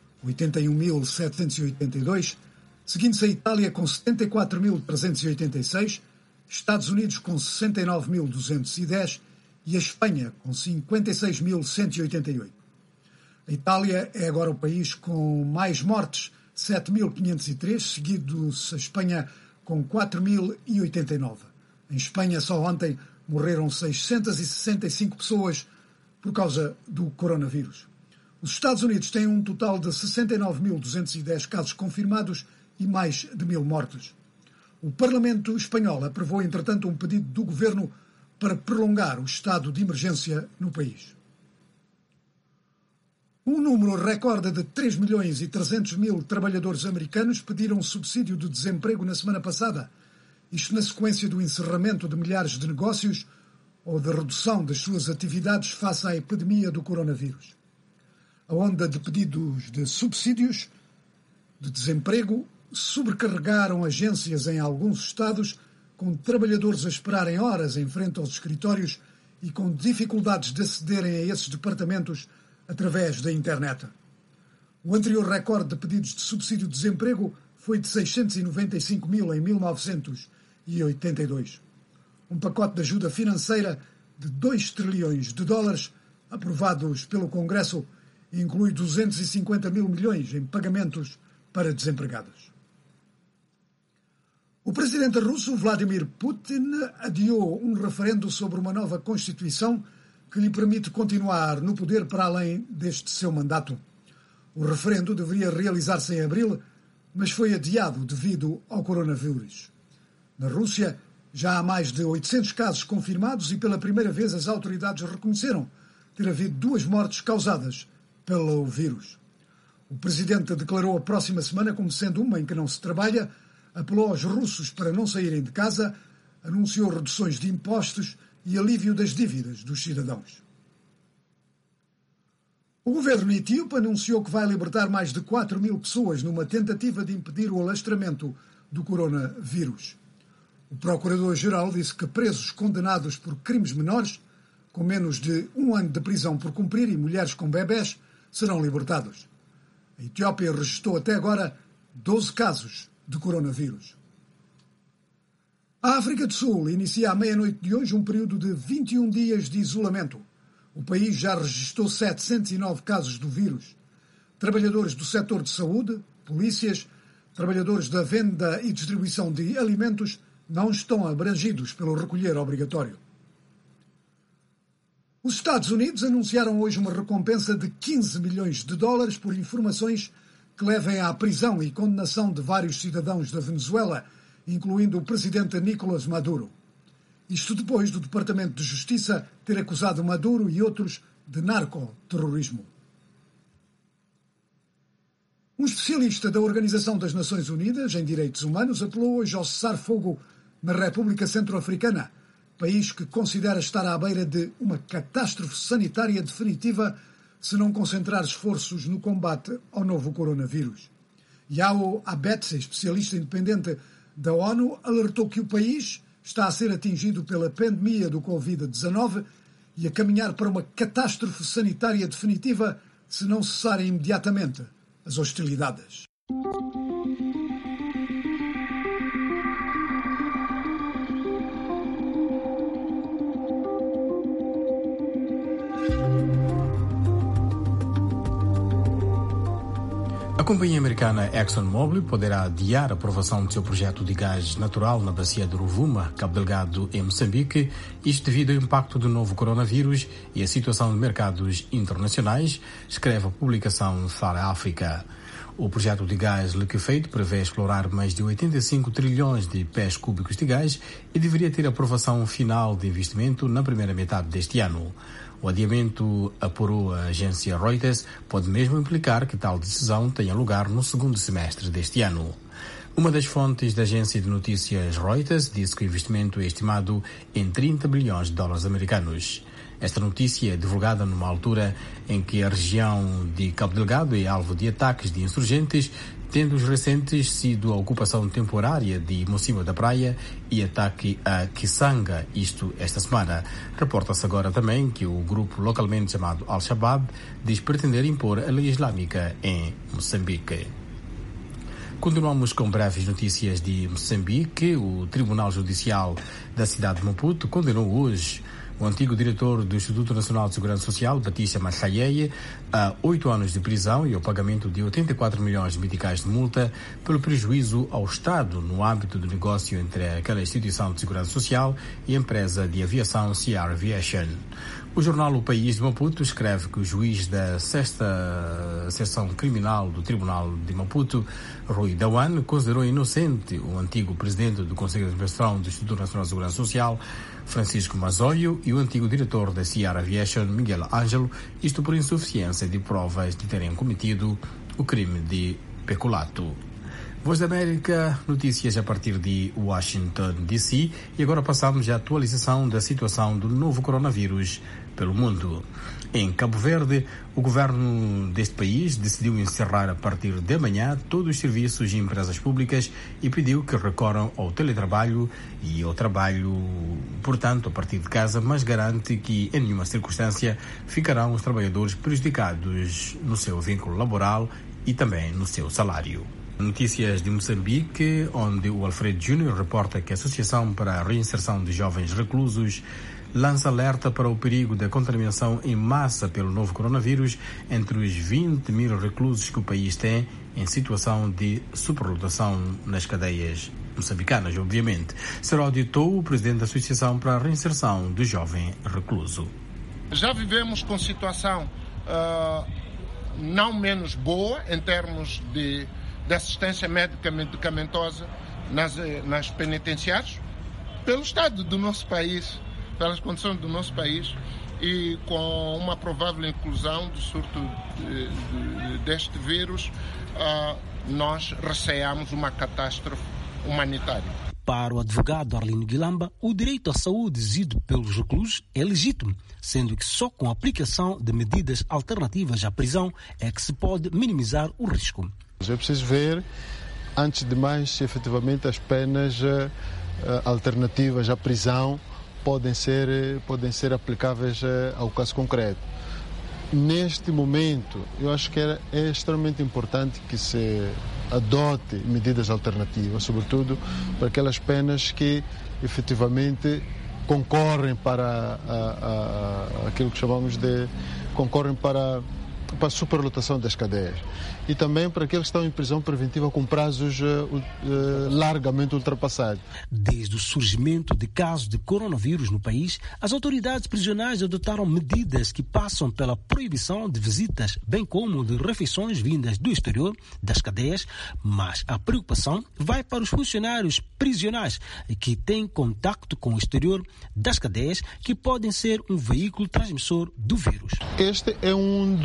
81.782, seguindo-se a Itália com 74.386, Estados Unidos com 69.210 e a Espanha com 56.188. A Itália é agora o país com mais mortes, 7.503, seguido-se a Espanha com 4.089. Em Espanha, só ontem, morreram 665 pessoas por causa do coronavírus. Os Estados Unidos têm um total de 69.210 casos confirmados e mais de 1.000 mortos. O Parlamento espanhol aprovou, entretanto, um pedido do governo para prolongar o estado de emergência no país. Um número recorde de 3.300.000 trabalhadores americanos pediram subsídio de desemprego na semana passada, isto na sequência do encerramento de milhares de negócios ou da redução das suas atividades face à epidemia do coronavírus. A onda de pedidos de subsídios de desemprego sobrecarregaram agências em alguns estados, com trabalhadores a esperarem horas em frente aos escritórios e com dificuldades de acederem a esses departamentos através da internet. O anterior recorde de pedidos de subsídio de desemprego foi de 695 mil em 1982. Um pacote de ajuda financeira de 2 trilhões de dólares, aprovados pelo Congresso, inclui 250 mil milhões em pagamentos para desempregados. O presidente russo Vladimir Putin adiou um referendo sobre uma nova Constituição que lhe permite continuar no poder para além deste seu mandato. O referendo deveria realizar-se em abril, mas foi adiado devido ao coronavírus. Na Rússia, já há mais de 800 casos confirmados e pela primeira vez as autoridades reconheceram ter havido 2 mortes causadas pelo vírus. O presidente declarou a próxima semana como sendo uma em que não se trabalha, apelou aos russos para não saírem de casa, anunciou reduções de impostos e alívio das dívidas dos cidadãos. O governo etíope anunciou que vai libertar mais de 4.000 pessoas numa tentativa de impedir o alastramento do coronavírus. O procurador-geral disse que presos condenados por crimes menores, com menos de 1 ano de prisão por cumprir, e mulheres com bebés, serão libertados. A Etiópia registrou até agora 12 casos de coronavírus. A África do Sul inicia à meia-noite de hoje um período de 21 dias de isolamento. O país já registrou 709 casos do vírus. Trabalhadores do setor de saúde, polícias, trabalhadores da venda e distribuição de alimentos não estão abrangidos pelo recolher obrigatório. Os Estados Unidos anunciaram hoje uma recompensa de 15 milhões de dólares por informações que levem à prisão e condenação de vários cidadãos da Venezuela, incluindo o presidente Nicolás Maduro. Isto depois do Departamento de Justiça ter acusado Maduro e outros de narcoterrorismo. Um especialista da Organização das Nações Unidas em Direitos Humanos apelou hoje ao cessar-fogo na República Centro-Africana, país que considera estar à beira de uma catástrofe sanitária definitiva se não concentrar esforços no combate ao novo coronavírus. Yao Abetse, especialista independente da ONU, alertou que o país está a ser atingido pela pandemia do Covid-19 e a caminhar para uma catástrofe sanitária definitiva se não cessarem imediatamente as hostilidades. A companhia americana ExxonMobil poderá adiar a aprovação de seu projeto de gás natural na bacia de Rovuma, Cabo Delgado, em Moçambique, isto devido ao impacto do novo coronavírus e a situação de mercados internacionais, escreve a publicação Far África. O projeto de gás liquefeito prevê explorar mais de 85 trilhões de pés cúbicos de gás e deveria ter aprovação final de investimento na primeira metade deste ano. O adiamento, apurou a agência Reuters, pode mesmo implicar que tal decisão tenha lugar no segundo semestre deste ano. Uma das fontes da agência de notícias Reuters disse que o investimento é estimado em 30 bilhões de dólares americanos. Esta notícia é divulgada numa altura em que a região de Cabo Delgado é alvo de ataques de insurgentes, tendo os recentes sido a ocupação temporária de Mocima da Praia e ataque a Kisanga, isto esta semana. Reporta-se agora também que o grupo localmente chamado Al-Shabaab diz pretender impor a lei islâmica em Moçambique. Continuamos com breves notícias de Moçambique. O Tribunal Judicial da cidade de Maputo condenou hoje o antigo diretor do Instituto Nacional de Segurança Social, Batista Machaye, a 8 anos de prisão e ao pagamento de 84 milhões de meticais de multa pelo prejuízo ao Estado no âmbito do negócio entre aquela instituição de segurança social e a empresa de aviação CR Aviation. O jornal O País de Maputo escreve que o juiz da 6ª Seção Criminal do Tribunal de Maputo, Rui Dawan, considerou inocente o antigo presidente do Conselho de Administração do Instituto Nacional de Segurança Social, Francisco Mazóio, e o antigo diretor da CR Aviation, Miguel Ângelo, isto por insuficiência de provas de terem cometido o crime de peculato. Voz da América, notícias a partir de Washington, D.C. E agora passamos à atualização da situação do novo coronavírus pelo mundo. Em Cabo Verde, o governo deste país decidiu encerrar a partir de amanhã todos os serviços e empresas públicas e pediu que recorram ao teletrabalho e ao trabalho, portanto, a partir de casa, mas garante que em nenhuma circunstância ficarão os trabalhadores prejudicados no seu vínculo laboral e também no seu salário. Notícias de Moçambique, onde o Alfredo Júnior reporta que a Associação para a Reinserção de Jovens Reclusos lança alerta para o perigo da contaminação em massa pelo novo coronavírus entre os 20 mil reclusos que o país tem em situação de superlotação nas cadeias moçambicanas, obviamente. Seródio Tou, o presidente da Associação para a Reinserção do Jovem Recluso. Já vivemos com situação não menos boa em termos de assistência médica medicamentosa nas penitenciárias, pelo estado do nosso país, pelas condições do nosso país e com uma provável inclusão do surto deste vírus, nós receamos uma catástrofe humanitária. Para o advogado Arlindo Guilamba, o direito à saúde exigido pelos reclusos é legítimo, sendo que só com a aplicação de medidas alternativas à prisão é que se pode minimizar o risco. É preciso ver, antes de mais, se efetivamente as penas alternativas à prisão podem ser aplicáveis ao caso concreto. Neste momento, eu acho que é extremamente importante que se adote medidas alternativas, sobretudo para aquelas penas que efetivamente concorrem para aquilo que chamamos de concorrem para a superlotação das cadeias e também para aqueles que estão em prisão preventiva com prazos largamente ultrapassados. Desde o surgimento de casos de coronavírus no país, as autoridades prisionais adotaram medidas que passam pela proibição de visitas, bem como de refeições vindas do exterior das cadeias, mas a preocupação vai para os funcionários prisionais que têm contacto com o exterior das cadeias, que podem ser um veículo transmissor do vírus. Este é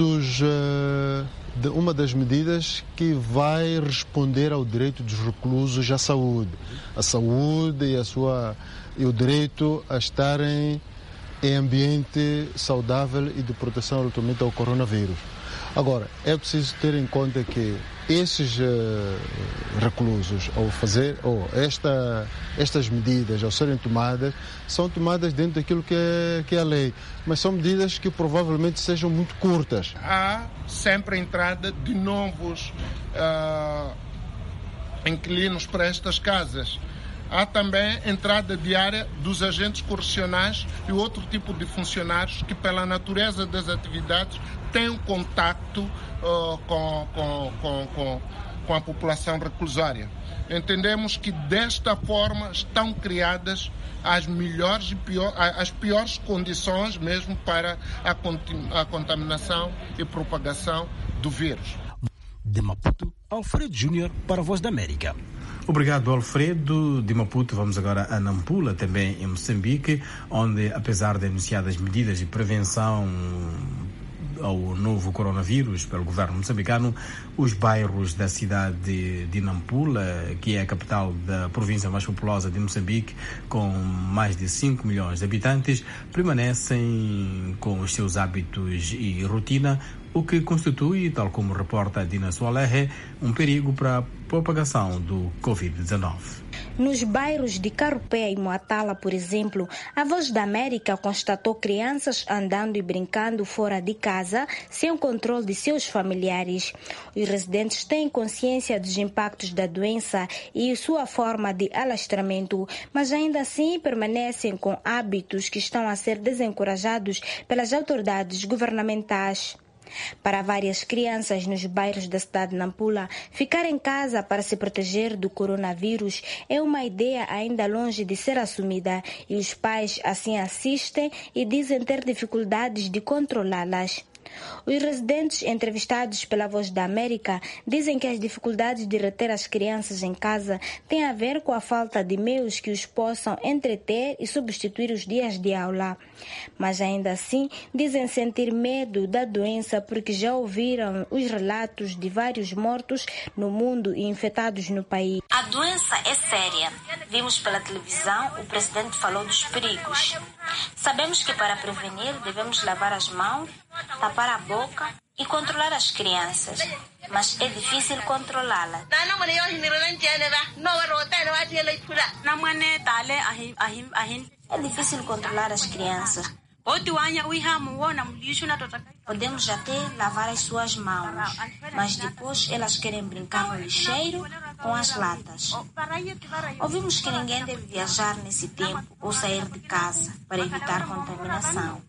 uma das medidas que vai responder ao direito dos reclusos à saúde. A saúde e o direito a estarem em ambiente saudável e de proteção relativamente ao coronavírus. Agora, é preciso ter em conta que esses reclusos, estas medidas, ao serem tomadas, são tomadas dentro daquilo que é a lei, mas são medidas que provavelmente sejam muito curtas. Há sempre a entrada de novos inquilinos para estas casas. Há também entrada diária dos agentes correcionais e outro tipo de funcionários que, pela natureza das atividades, têm um contacto com a população reclusária. Entendemos que desta forma estão criadas as piores condições mesmo para a contaminação e propagação do vírus. De Maputo, Alfredo Júnior para a Voz da América. Obrigado, Alfredo. De Maputo vamos agora a Nampula, também em Moçambique, onde, apesar de anunciadas medidas de prevenção ao novo coronavírus pelo governo moçambicano, os bairros da cidade de Nampula, que é a capital da província mais populosa de Moçambique, com mais de 5 milhões de habitantes, permanecem com os seus hábitos e rotina, o que constitui, tal como reporta Dina Soalerre, um perigo para a propagação do Covid-19. Nos bairros de Carupé e Moatala, por exemplo, a Voz da América constatou crianças andando e brincando fora de casa, sem o controle de seus familiares. Os residentes têm consciência dos impactos da doença e sua forma de alastramento, mas ainda assim permanecem com hábitos que estão a ser desencorajados pelas autoridades governamentais. Para várias crianças nos bairros da cidade de Nampula, ficar em casa para se proteger do coronavírus é uma ideia ainda longe de ser assumida e os pais assim assistem e dizem ter dificuldades de controlá-las. Os residentes entrevistados pela Voz da América dizem que as dificuldades de reter as crianças em casa têm a ver com a falta de meios que os possam entreter e substituir os dias de aula. Mas ainda assim dizem sentir medo da doença porque já ouviram os relatos de vários mortos no mundo e infectados no país. A doença é séria. Vimos pela televisão, o presidente falou dos perigos. Sabemos que para prevenir devemos lavar as mãos, tapar a boca e controlar as crianças, mas é difícil controlá-las. É difícil controlar as crianças. Podemos até lavar as suas mãos, mas depois elas querem brincar no lixeiro com as latas. Ouvimos que ninguém deve viajar nesse tempo ou sair de casa para evitar contaminação.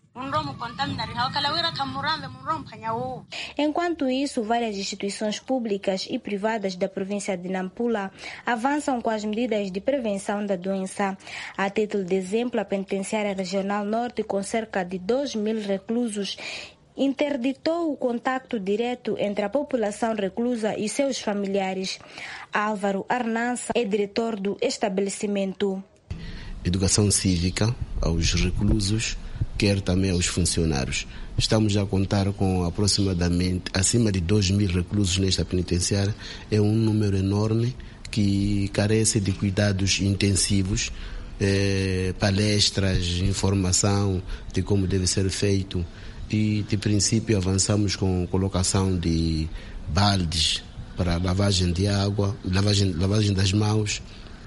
Enquanto isso, várias instituições públicas e privadas da província de Nampula avançam com as medidas de prevenção da doença. A título de exemplo, a Penitenciária Regional Norte, com cerca de 2.000 reclusos, interditou o contato direto entre a população reclusa e seus familiares. Álvaro Arnança é diretor do estabelecimento. Educação cívica aos reclusos, quer também aos funcionários. Estamos a contar com aproximadamente acima de 2.000 reclusos nesta penitenciária. É um número enorme que carece de cuidados intensivos, palestras, informação de como deve ser feito. E, de princípio, avançamos com colocação de baldes para lavagem de água, lavagem das mãos.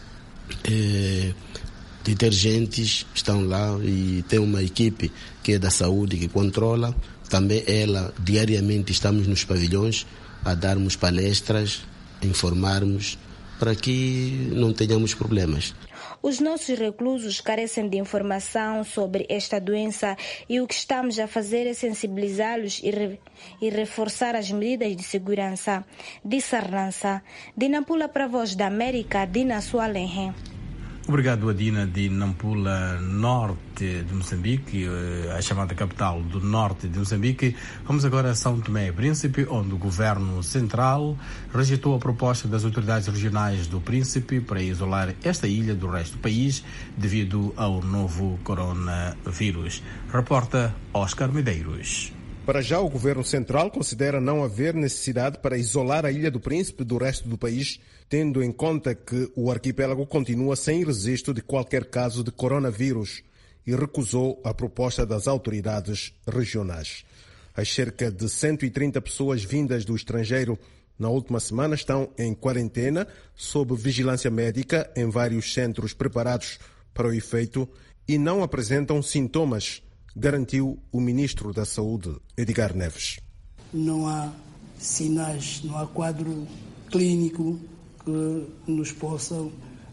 Detergentes estão lá e tem uma equipe que é da saúde que controla. Também diariamente estamos nos pavilhões a darmos palestras, informarmos para que não tenhamos problemas. Os nossos reclusos carecem de informação sobre esta doença e o que estamos a fazer é sensibilizá-los e reforçar as medidas de segurança. Disse Arnança. De Nampula para a Voz da América, Dina Soalerre. Obrigado, Adina, de Nampula, norte de Moçambique, a chamada capital do norte de Moçambique. Vamos agora a São Tomé e Príncipe, onde o governo central rejeitou a proposta das autoridades regionais do Príncipe para isolar esta ilha do resto do país devido ao novo coronavírus. Reporta Oscar Medeiros. Para já, o governo central considera não haver necessidade para isolar a Ilha do Príncipe do resto do país, tendo em conta que o arquipélago continua sem registro de qualquer caso de coronavírus e recusou a proposta das autoridades regionais. As cerca de 130 pessoas vindas do estrangeiro na última semana estão em quarentena, sob vigilância médica em vários centros preparados para o efeito e não apresentam sintomas, garantiu o Ministro da Saúde, Edgar Neves. Não há sinais, não há quadro clínico que nos possam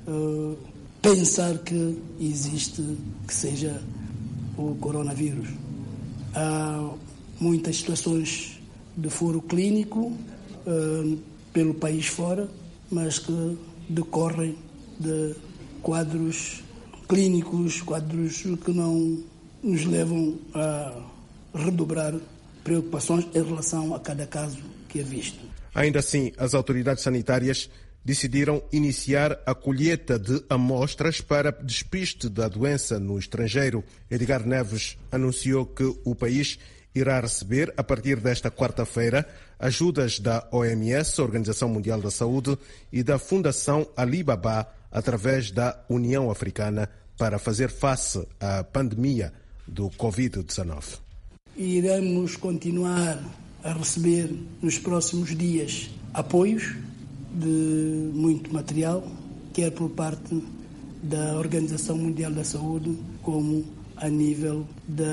pensar que existe, que seja o coronavírus. Há muitas situações de foro clínico pelo país fora, mas que decorrem de quadros clínicos, quadros que não nos levam a redobrar preocupações em relação a cada caso que é visto. Ainda assim, as autoridades sanitárias decidiram iniciar a colheita de amostras para despiste da doença no estrangeiro. Edgar Neves anunciou que o país irá receber, a partir desta quarta-feira, ajudas da OMS, Organização Mundial da Saúde, e da Fundação Alibaba, através da União Africana, para fazer face à pandemia do Covid-19. Iremos continuar a receber nos próximos dias apoios de muito material, quer por parte da Organização Mundial da Saúde, como a nível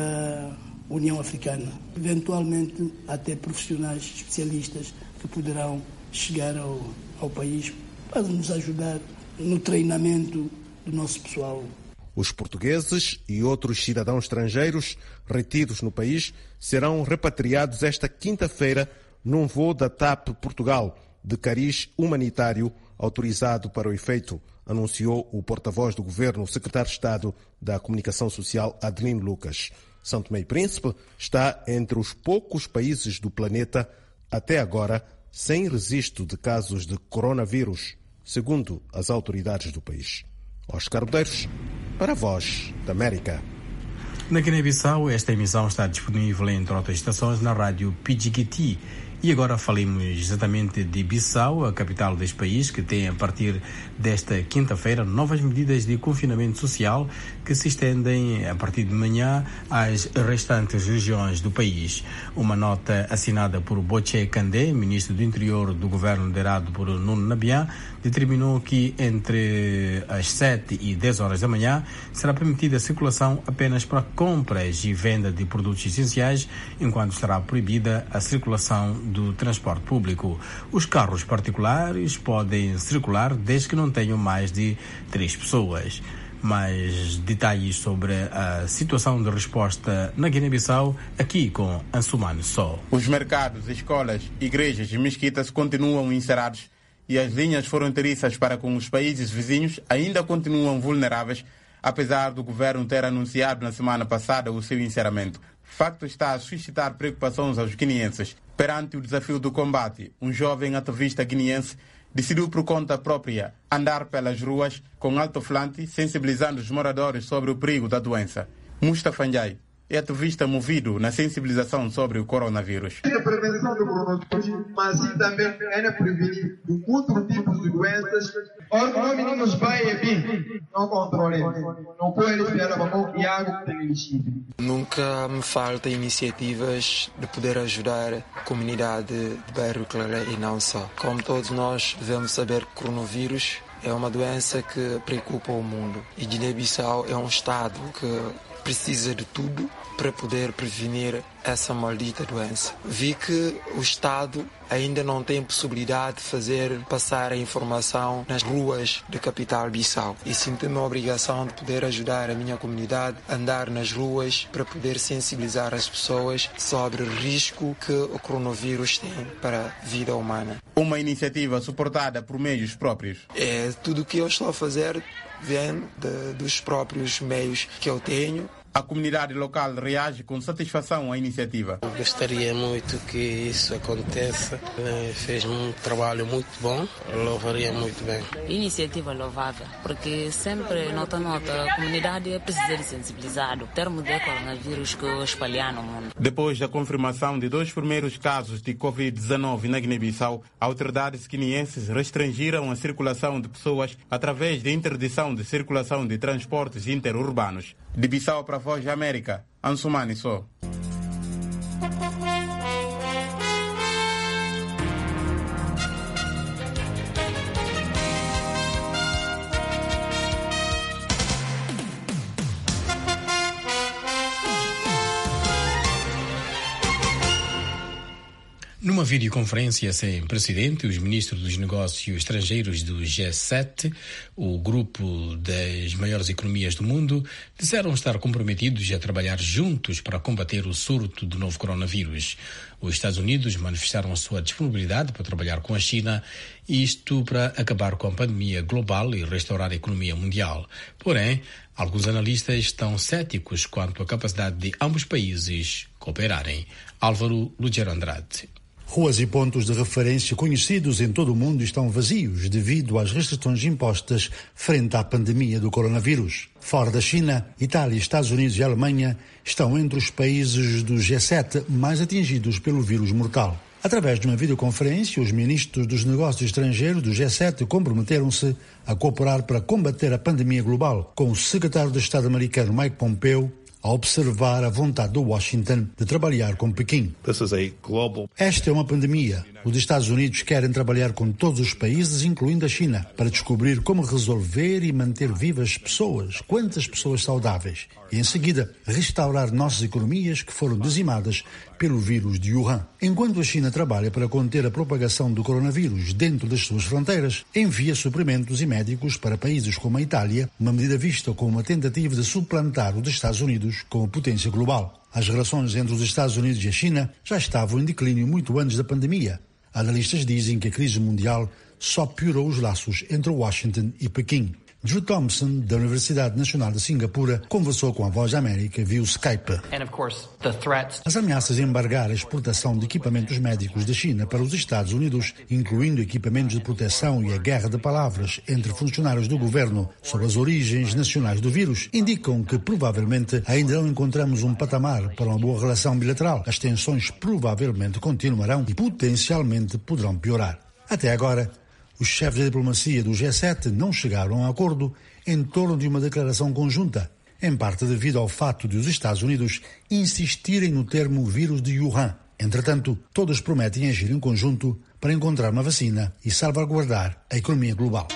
da União Africana. Eventualmente, até profissionais especialistas que poderão chegar ao país para nos ajudar no treinamento do nosso pessoal. Os portugueses e outros cidadãos estrangeiros retidos no país serão repatriados esta quinta-feira num voo da TAP Portugal, de cariz humanitário, autorizado para o efeito, anunciou o porta-voz do Governo, o secretário de Estado da Comunicação Social, Adelino Lucas. São Tomé e Príncipe está entre os poucos países do planeta, até agora, sem registro de casos de coronavírus, segundo as autoridades do país. Oscar Medeiros, para a Voz da América. Na Guiné-Bissau, esta emissão está disponível, entre outras estações, na rádio Pidjigiti. E agora falemos exatamente de Bissau, a capital deste país, que tem a partir desta quinta-feira novas medidas de confinamento social que se estendem a partir de manhã às restantes regiões do país. Uma nota assinada por Boche Kandé, ministro do Interior do governo liderado por Nuno Nabian, determinou que entre as 7 e 10 horas da manhã será permitida a circulação apenas para compras e venda de produtos essenciais, enquanto estará proibida a circulação do transporte público. Os carros particulares podem circular desde que não tenham mais de 3 pessoas. Mais detalhes sobre a situação de resposta na Guiné-Bissau, aqui com Ansumano Só. Os mercados, escolas, igrejas e mesquitas continuam encerrados e as linhas fronteiriças para com os países vizinhos ainda continuam vulneráveis, apesar do governo ter anunciado na semana passada o seu encerramento. Facto está a suscitar preocupações aos guineenses. Perante o desafio do combate, um jovem ativista guineense decidiu por conta própria andar pelas ruas com alto-falante, sensibilizando os moradores sobre o perigo da doença. Mustafa Njai é ativista movido na sensibilização sobre o coronavírus. A prevenção do coronavírus, mas também é prevenir outros tipos de doenças. Os meninos vai e bem, não controlem, não podem esperar para água que tem enchido. Nunca me falta iniciativas de poder ajudar a comunidade de bairro Claré e não só. Como todos nós devemos saber que o coronavírus é uma doença que preocupa o mundo. E Guiné-Bissau é um estado que precisa de tudo para poder prevenir essa maldita doença. Vi que o Estado ainda não tem possibilidade de fazer passar a informação nas ruas da capital Bissau. E sinto-me a obrigação de poder ajudar a minha comunidade a andar nas ruas para poder sensibilizar as pessoas sobre o risco que o coronavírus tem para a vida humana. Uma iniciativa suportada por meios próprios. Tudo o que eu estou a fazer vem dos próprios meios que eu tenho. A comunidade local reage com satisfação à iniciativa. Eu gostaria muito que isso aconteça. Fez um trabalho muito bom, louvaria muito bem. Iniciativa louvável, porque sempre nota a comunidade precisa de sensibilizar o termo de coronavírus que espalhar no mundo. Depois da confirmação de 2 primeiros casos de Covid-19 na Guiné-Bissau, autoridades guineenses restringiram a circulação de pessoas através de interdição de circulação de transportes interurbanos. De Bissau para a Voz da América, Ansumani Só. Numa videoconferência sem precedente, os ministros dos negócios estrangeiros do G7, o grupo das maiores economias do mundo, disseram estar comprometidos a trabalhar juntos para combater o surto do novo coronavírus. Os Estados Unidos manifestaram a sua disponibilidade para trabalhar com a China, isto para acabar com a pandemia global e restaurar a economia mundial. Porém, alguns analistas estão céticos quanto à capacidade de ambos países cooperarem. Álvaro Lugero Andrade. Ruas e pontos de referência conhecidos em todo o mundo estão vazios devido às restrições impostas frente à pandemia do coronavírus. Fora da China, Itália, Estados Unidos e Alemanha estão entre os países do G7 mais atingidos pelo vírus mortal. Através de uma videoconferência, os ministros dos negócios estrangeiros do G7 comprometeram-se a cooperar para combater a pandemia global, com o secretário de Estado americano Mike Pompeo a observar a vontade de Washington de trabalhar com Pequim. Esta é uma pandemia. Os Estados Unidos querem trabalhar com todos os países, incluindo a China, para descobrir como resolver e manter vivas pessoas, quantas pessoas saudáveis, e em seguida restaurar nossas economias que foram dizimadas pelo vírus de Wuhan. Enquanto a China trabalha para conter a propagação do coronavírus dentro das suas fronteiras, envia suprimentos e médicos para países como a Itália, uma medida vista como uma tentativa de suplantar os Estados Unidos como potência global. As relações entre os Estados Unidos e a China já estavam em declínio muito antes da pandemia. Analistas dizem que a crise mundial só piorou os laços entre Washington e Pequim. Drew Thompson, da Universidade Nacional de Singapura, conversou com a Voz da América via Skype. As ameaças de embargar a exportação de equipamentos médicos da China para os Estados Unidos, incluindo equipamentos de proteção e a guerra de palavras entre funcionários do governo sobre as origens nacionais do vírus, indicam que provavelmente ainda não encontramos um patamar para uma boa relação bilateral. As tensões provavelmente continuarão e potencialmente poderão piorar. Até agora, os chefes da diplomacia do G7 não chegaram a acordo em torno de uma declaração conjunta, em parte devido ao fato de os Estados Unidos insistirem no termo vírus de Wuhan. Entretanto, todos prometem agir em conjunto para encontrar uma vacina e salvaguardar a economia global.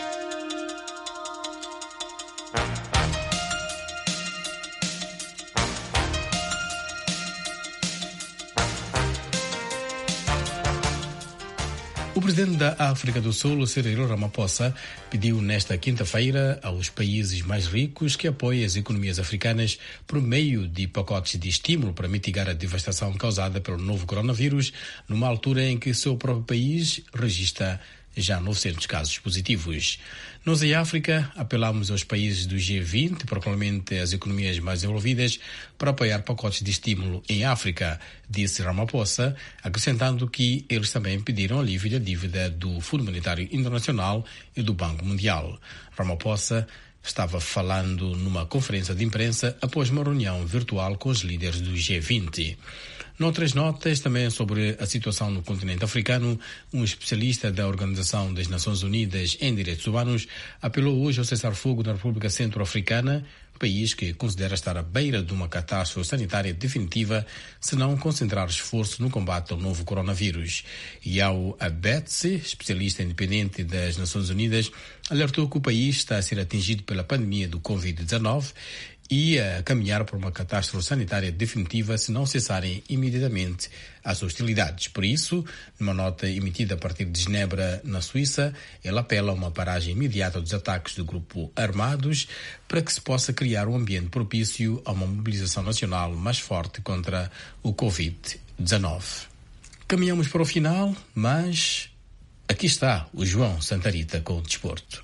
O presidente da África do Sul, Cyril Ramaphosa, pediu nesta quinta-feira aos países mais ricos que apoiem as economias africanas por meio de pacotes de estímulo para mitigar a devastação causada pelo novo coronavírus, numa altura em que seu próprio país registra já 900 casos positivos. Nós, em África, apelamos aos países do G20, particularmente as economias mais desenvolvidas, para apoiar pacotes de estímulo em África, disse Ramaphosa, acrescentando que eles também pediram alívio da dívida do Fundo Monetário Internacional e do Banco Mundial. Ramaphosa estava falando numa conferência de imprensa após uma reunião virtual com os líderes do G20. Noutras notas, também sobre a situação no continente africano, um especialista da Organização das Nações Unidas em Direitos Humanos apelou hoje ao cessar-fogo na República Centro-Africana, país que considera estar à beira de uma catástrofe sanitária definitiva se não concentrar esforço no combate ao novo coronavírus. Yao Abetse, especialista independente das Nações Unidas, alertou que o país está a ser atingido pela pandemia do Covid-19 e a caminhar por uma catástrofe sanitária definitiva se não cessarem imediatamente as hostilidades. Por isso, numa nota emitida a partir de Genebra, na Suíça, ele apela a uma paragem imediata dos ataques do grupo armados para que se possa criar um ambiente propício a uma mobilização nacional mais forte contra o Covid-19. Caminhamos para o final, mas aqui está o João Santarita com o desporto.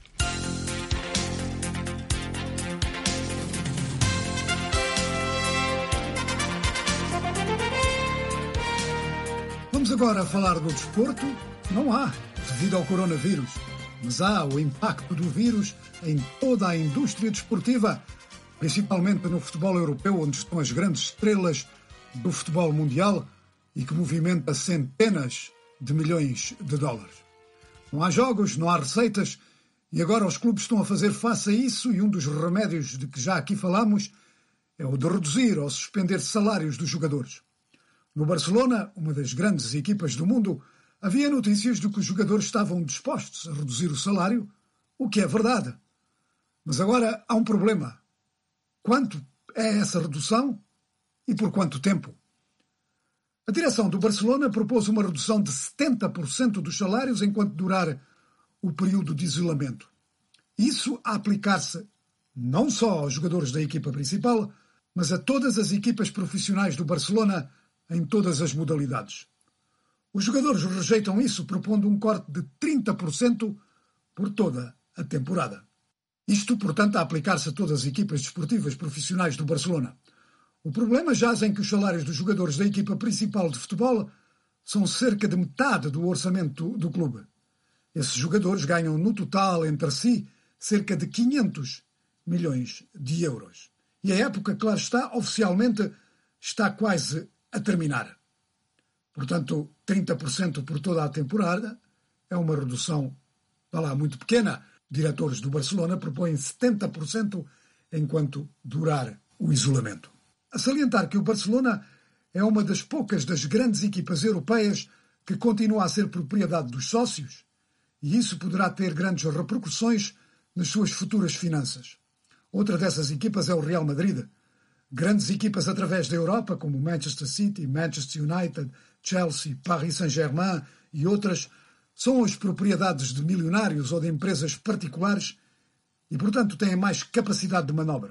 Vamos agora falar do desporto. Não há, devido ao coronavírus, mas há o impacto do vírus em toda a indústria desportiva, principalmente no futebol europeu, onde estão as grandes estrelas do futebol mundial e que movimenta centenas de milhões de dólares. Não há jogos, não há receitas, e agora os clubes estão a fazer face a isso, e um dos remédios de que já aqui falamos é o de reduzir ou suspender salários dos jogadores. No Barcelona, uma das grandes equipas do mundo, havia notícias de que os jogadores estavam dispostos a reduzir o salário, o que é verdade. Mas agora há um problema. Quanto é essa redução e por quanto tempo? A direção do Barcelona propôs uma redução de 70% dos salários enquanto durar o período de isolamento. Isso a aplicar-se não só aos jogadores da equipa principal, mas a todas as equipas profissionais do Barcelona em todas as modalidades. Os jogadores rejeitam isso, propondo um corte de 30% por toda a temporada. Isto, portanto, a aplicar-se a todas as equipas desportivas profissionais do Barcelona. O problema jaz em que os salários dos jogadores da equipa principal de futebol são cerca de metade do orçamento do clube. Esses jogadores ganham no total entre si cerca de 500 milhões de euros. E a época, claro está, oficialmente está quase a terminar. Portanto, 30% por toda a temporada é uma redução, muito pequena. Diretores do Barcelona propõem 70% enquanto durar o isolamento. A salientar que o Barcelona é uma das poucas das grandes equipas europeias que continua a ser propriedade dos sócios, e isso poderá ter grandes repercussões nas suas futuras finanças. Outra dessas equipas é o Real Madrid. Grandes equipas através da Europa, como Manchester City, Manchester United, Chelsea, Paris Saint-Germain e outras, são as propriedades de milionários ou de empresas particulares e, portanto, têm mais capacidade de manobra.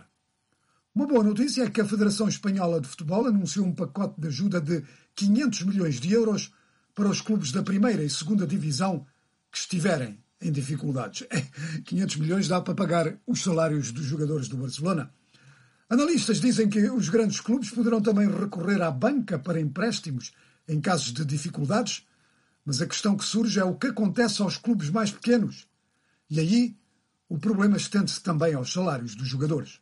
Uma boa notícia é que a Federação Espanhola de Futebol anunciou um pacote de ajuda de 500 milhões de euros para os clubes da primeira e segunda divisão que estiverem em dificuldades. 500 milhões dá para pagar os salários dos jogadores do Barcelona. Analistas dizem que os grandes clubes poderão também recorrer à banca para empréstimos em casos de dificuldades, mas a questão que surge é o que acontece aos clubes mais pequenos. E aí o problema estende-se também aos salários dos jogadores.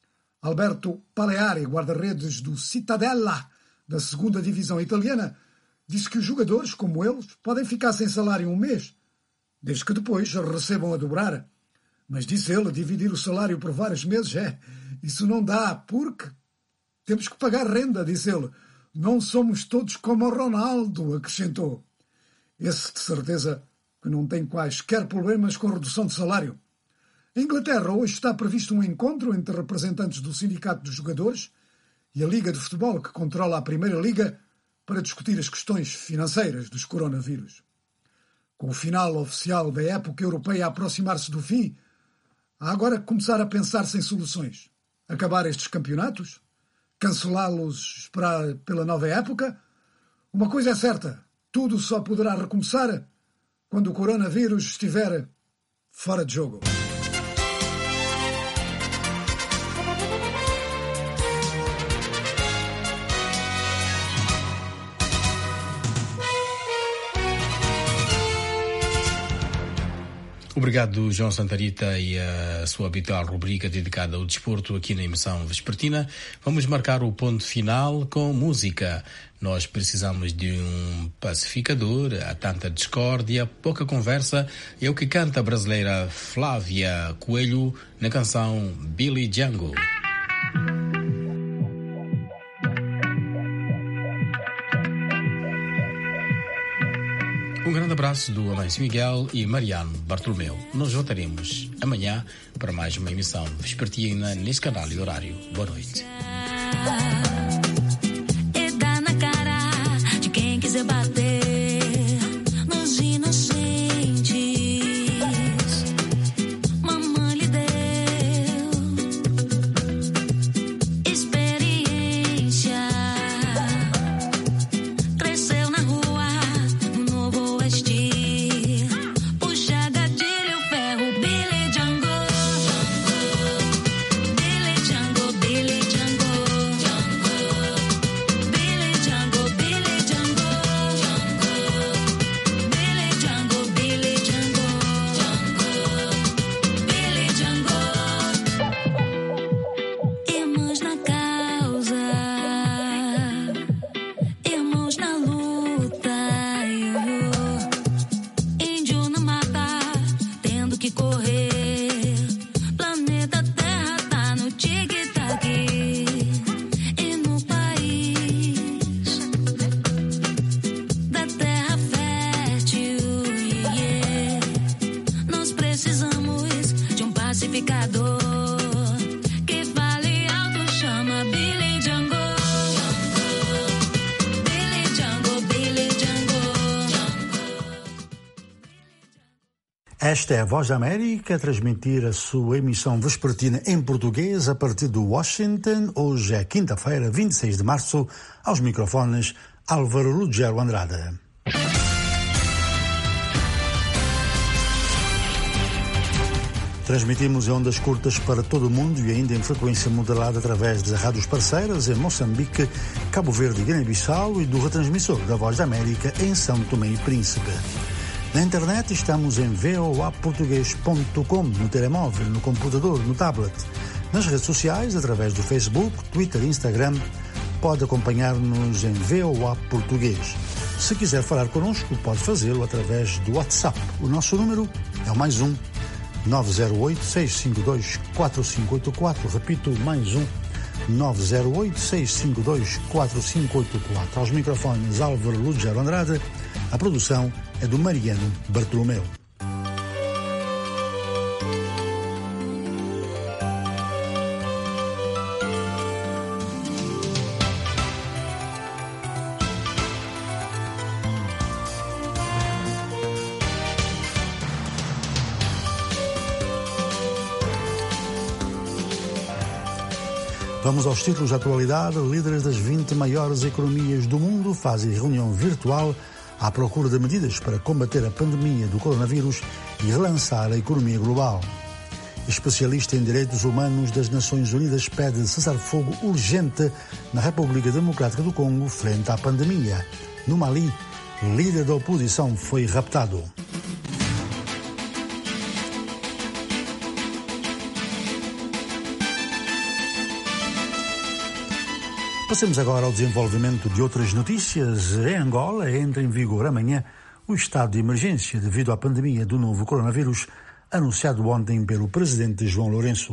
Alberto Paleari, guarda-redes do Cittadella, da segunda divisão italiana, disse que os jogadores, como eles, podem ficar sem salário um mês, desde que depois recebam a dobrar. Mas, disse ele, dividir o salário por vários meses, isso não dá, porque temos que pagar renda, disse ele. Não somos todos como o Ronaldo, acrescentou. Esse, de certeza, que não tem quaisquer problemas com a redução de salário. Em Inglaterra, hoje está previsto um encontro entre representantes do Sindicato dos Jogadores e a Liga de Futebol, que controla a Primeira Liga, para discutir as questões financeiras dos coronavírus. Com o final oficial da época europeia a aproximar-se do fim, há agora que começar a pensar-se em soluções. Acabar estes campeonatos? Cancelá-los, esperar pela nova época? Uma coisa é certa, tudo só poderá recomeçar quando o coronavírus estiver fora de jogo. Obrigado, João Santarita, e a sua habitual rubrica dedicada ao desporto aqui na emissão vespertina. Vamos marcar o ponto final com música. Nós precisamos de um pacificador, há tanta discórdia, pouca conversa. É o que canta a brasileira Flávia Coelho na canção Billy Django. Um grande abraço do Amâncio Miguel e Mariano Bartolomeu. Nós voltaremos amanhã para mais uma emissão vespertina neste canal e horário. Boa noite. E dá na cara de quem quiser bater nos inocentes. Mamãe lhe deu experiência. Cresceu na rua. Puxa gatilho, ferro, Billy Django. Billy Django, Billy Django. Esta é a Voz da América, a transmitir a sua emissão vespertina em português a partir de Washington. Hoje é quinta-feira, 26 de março, aos microfones Álvaro Ruggiero Andrade. Transmitimos em ondas curtas para todo o mundo e ainda em frequência modulada através de rádios parceiras em Moçambique, Cabo Verde e Guiné-Bissau e do retransmissor da Voz da América em São Tomé e Príncipe. Na internet estamos em voaportugues.com, no telemóvel, no computador, no tablet. Nas redes sociais, através do Facebook, Twitter e Instagram, pode acompanhar-nos em VOA Português. Se quiser falar connosco, pode fazê-lo através do WhatsApp. O nosso número é o +1 908-652-4584. Repito, +1 908-652-4584. Aos microfones Álvaro Ruggiero Andrade. A produção é do Mariano Bartolomeu. Vamos aos títulos de atualidade. Líderes das 20 maiores economias do mundo fazem reunião virtual à procura de medidas para combater a pandemia do coronavírus e relançar a economia global. Especialista em direitos humanos das Nações Unidas pede cessar-fogo urgente na República Democrática do Congo frente à pandemia. No Mali, o líder da oposição foi raptado. Passemos agora ao desenvolvimento de outras notícias. Em Angola entra em vigor amanhã o estado de emergência devido à pandemia do novo coronavírus, anunciado ontem pelo presidente João Lourenço.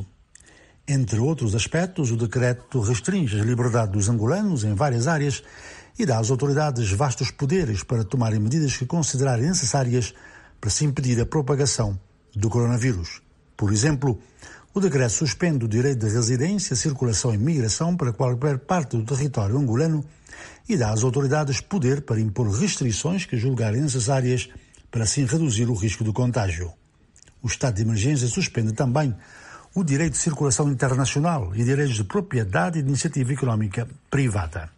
Entre outros aspectos, o decreto restringe a liberdade dos angolanos em várias áreas e dá às autoridades vastos poderes para tomarem medidas que considerarem necessárias para se impedir a propagação do coronavírus. Por exemplo, o decreto suspende o direito de residência, circulação e migração para qualquer parte do território angolano e dá às autoridades poder para impor restrições que julgarem necessárias para assim reduzir o risco de contágio. O estado de emergência suspende também o direito de circulação internacional e direitos de propriedade e de iniciativa económica privada.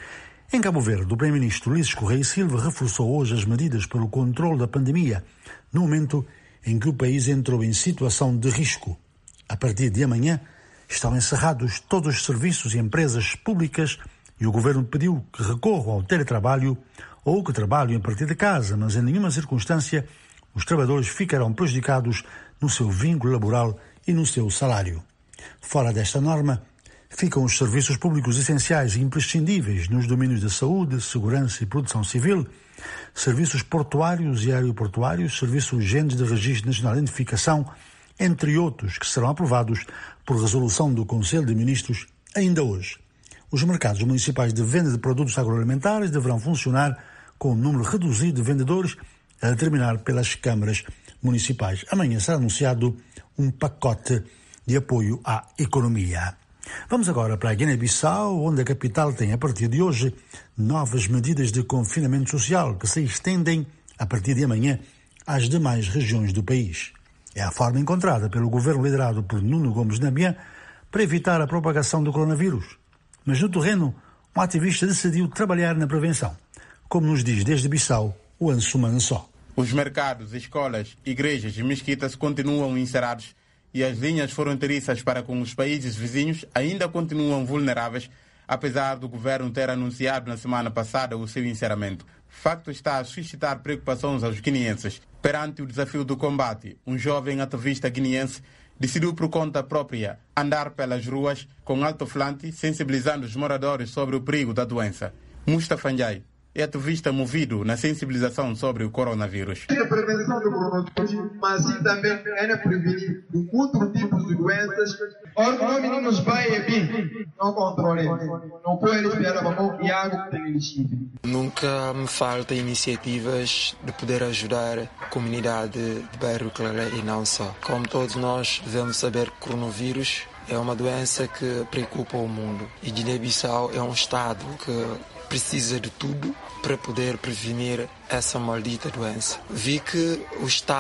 Em Cabo Verde, o primeiro-ministro Ulisses Correia Silva reforçou hoje as medidas para o controle da pandemia, no momento em que o país entrou em situação de risco. A partir de amanhã, estão encerrados todos os serviços e empresas públicas e o governo pediu que recorram ao teletrabalho ou que trabalhem a partir de casa, mas em nenhuma circunstância os trabalhadores ficarão prejudicados no seu vínculo laboral e no seu salário. Fora desta norma, ficam os serviços públicos essenciais e imprescindíveis nos domínios da saúde, segurança e proteção civil, serviços portuários e aeroportuários, serviços urgentes de registro nacional de identificação, entre outros que serão aprovados por resolução do Conselho de Ministros ainda hoje. Os mercados municipais de venda de produtos agroalimentares deverão funcionar com um número reduzido de vendedores a determinar pelas câmaras municipais. Amanhã será anunciado um pacote de apoio à economia. Vamos agora para a Guiné-Bissau, onde a capital tem a partir de hoje novas medidas de confinamento social que se estendem a partir de amanhã às demais regiões do país. É a forma encontrada pelo governo liderado por Nuno Gomes Nambian para evitar a propagação do coronavírus. Mas no terreno, um ativista decidiu trabalhar na prevenção, como nos diz desde Bissau o Ansumana Só. Os mercados, escolas, igrejas e mesquitas continuam encerrados e as linhas fronteiriças para com os países vizinhos ainda continuam vulneráveis, apesar do governo ter anunciado na semana passada o seu encerramento. O facto está a suscitar preocupações aos guineenses. Perante o desafio do combate, um jovem ativista guineense decidiu por conta própria andar pelas ruas com alto-falante, sensibilizando os moradores sobre o perigo da doença. Mustafa Njai é ativista movido na sensibilização sobre o coronavírus. A prevenção do coronavírus, mas também é prevenir outros tipos de doenças. Os meninos vai e bem, não controlem, não podem esperar a mão e água que tem lixo. Nunca me falta iniciativas de poder ajudar a comunidade de bairro Claré e não só. Como todos nós devemos saber que o coronavírus é uma doença que preocupa o mundo. E Guiné-Bissau é um estado que precisa de tudo para poder prevenir essa maldita doença. Vi que o Estado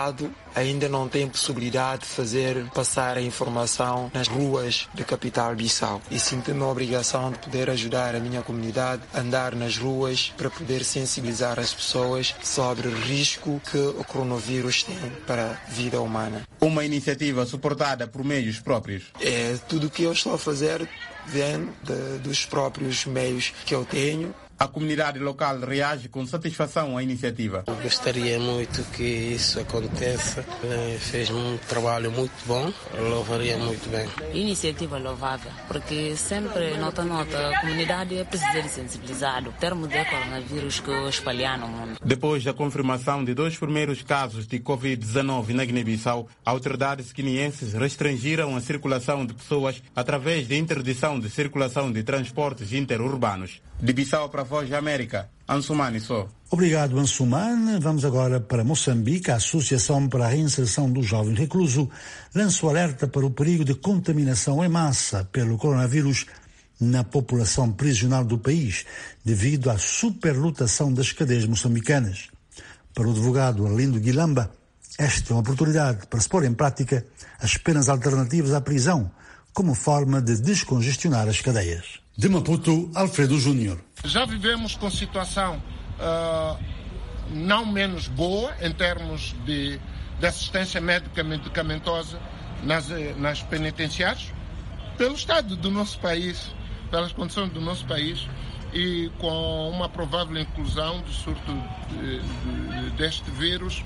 ainda não têm possibilidade de fazer passar a informação nas ruas da capital Bissau. E sinto-me a obrigação de poder ajudar a minha comunidade a andar nas ruas para poder sensibilizar as pessoas sobre o risco que o coronavírus tem para a vida humana. Uma iniciativa suportada por meios próprios. Tudo o que eu estou a fazer vem dos próprios meios que eu tenho. A comunidade local reage com satisfação à iniciativa. Gostaria muito que isso aconteça. Fez um trabalho muito bom, louvaria muito bem. Iniciativa louvável, porque sempre nota a comunidade precisa de sensibilizar o termo de coronavírus que espalhar no mundo. Depois da confirmação de 2 primeiros casos de Covid-19 na Guiné-Bissau, autoridades guineenses restringiram a circulação de pessoas através de interdição de circulação de transportes interurbanos. De Bissau para a Voz da América, Ansumani Só. Obrigado, Ansumani. Vamos agora para Moçambique. A Associação para a Reinserção do Jovem Recluso lançou alerta para o perigo de contaminação em massa pelo coronavírus na população prisional do país, devido à superlotação das cadeias moçambicanas. Para o advogado Arlindo Guilamba, esta é uma oportunidade para se pôr em prática as penas alternativas à prisão, como forma de descongestionar as cadeias. De Maputo, Alfredo Júnior. Já vivemos com situação não menos boa em termos de assistência médica medicamentosa nas penitenciárias, pelo estado do nosso país, pelas condições do nosso país, e com uma provável inclusão do surto deste vírus,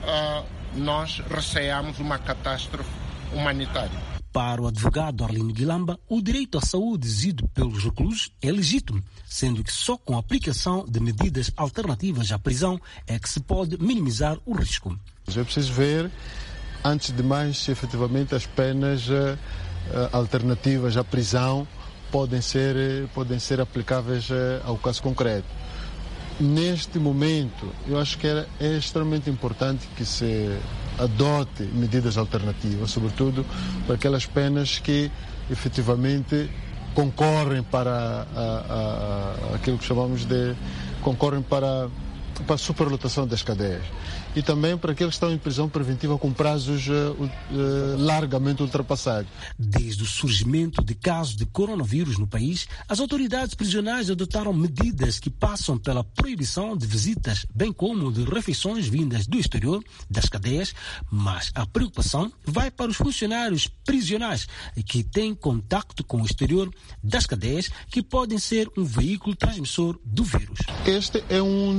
nós receamos uma catástrofe humanitária. Para o advogado Arlindo Guilamba, o direito à saúde exigido pelos reclusos é legítimo, sendo que só com a aplicação de medidas alternativas à prisão é que se pode minimizar o risco. É preciso ver, antes de mais, se efetivamente as penas alternativas à prisão podem ser aplicáveis ao caso concreto. Neste momento, eu acho que é extremamente importante que se adote medidas alternativas, sobretudo para aquelas penas que efetivamente concorrem para aquilo que chamamos de concorrem para a superlotação das cadeias, e também para aqueles que estão em prisão preventiva com prazos largamente ultrapassados. Desde o surgimento de casos de coronavírus no país, as autoridades prisionais adotaram medidas que passam pela proibição de visitas, bem como de refeições vindas do exterior das cadeias, mas a preocupação vai para os funcionários prisionais que têm contacto com o exterior das cadeias, que podem ser um veículo transmissor do vírus. Este é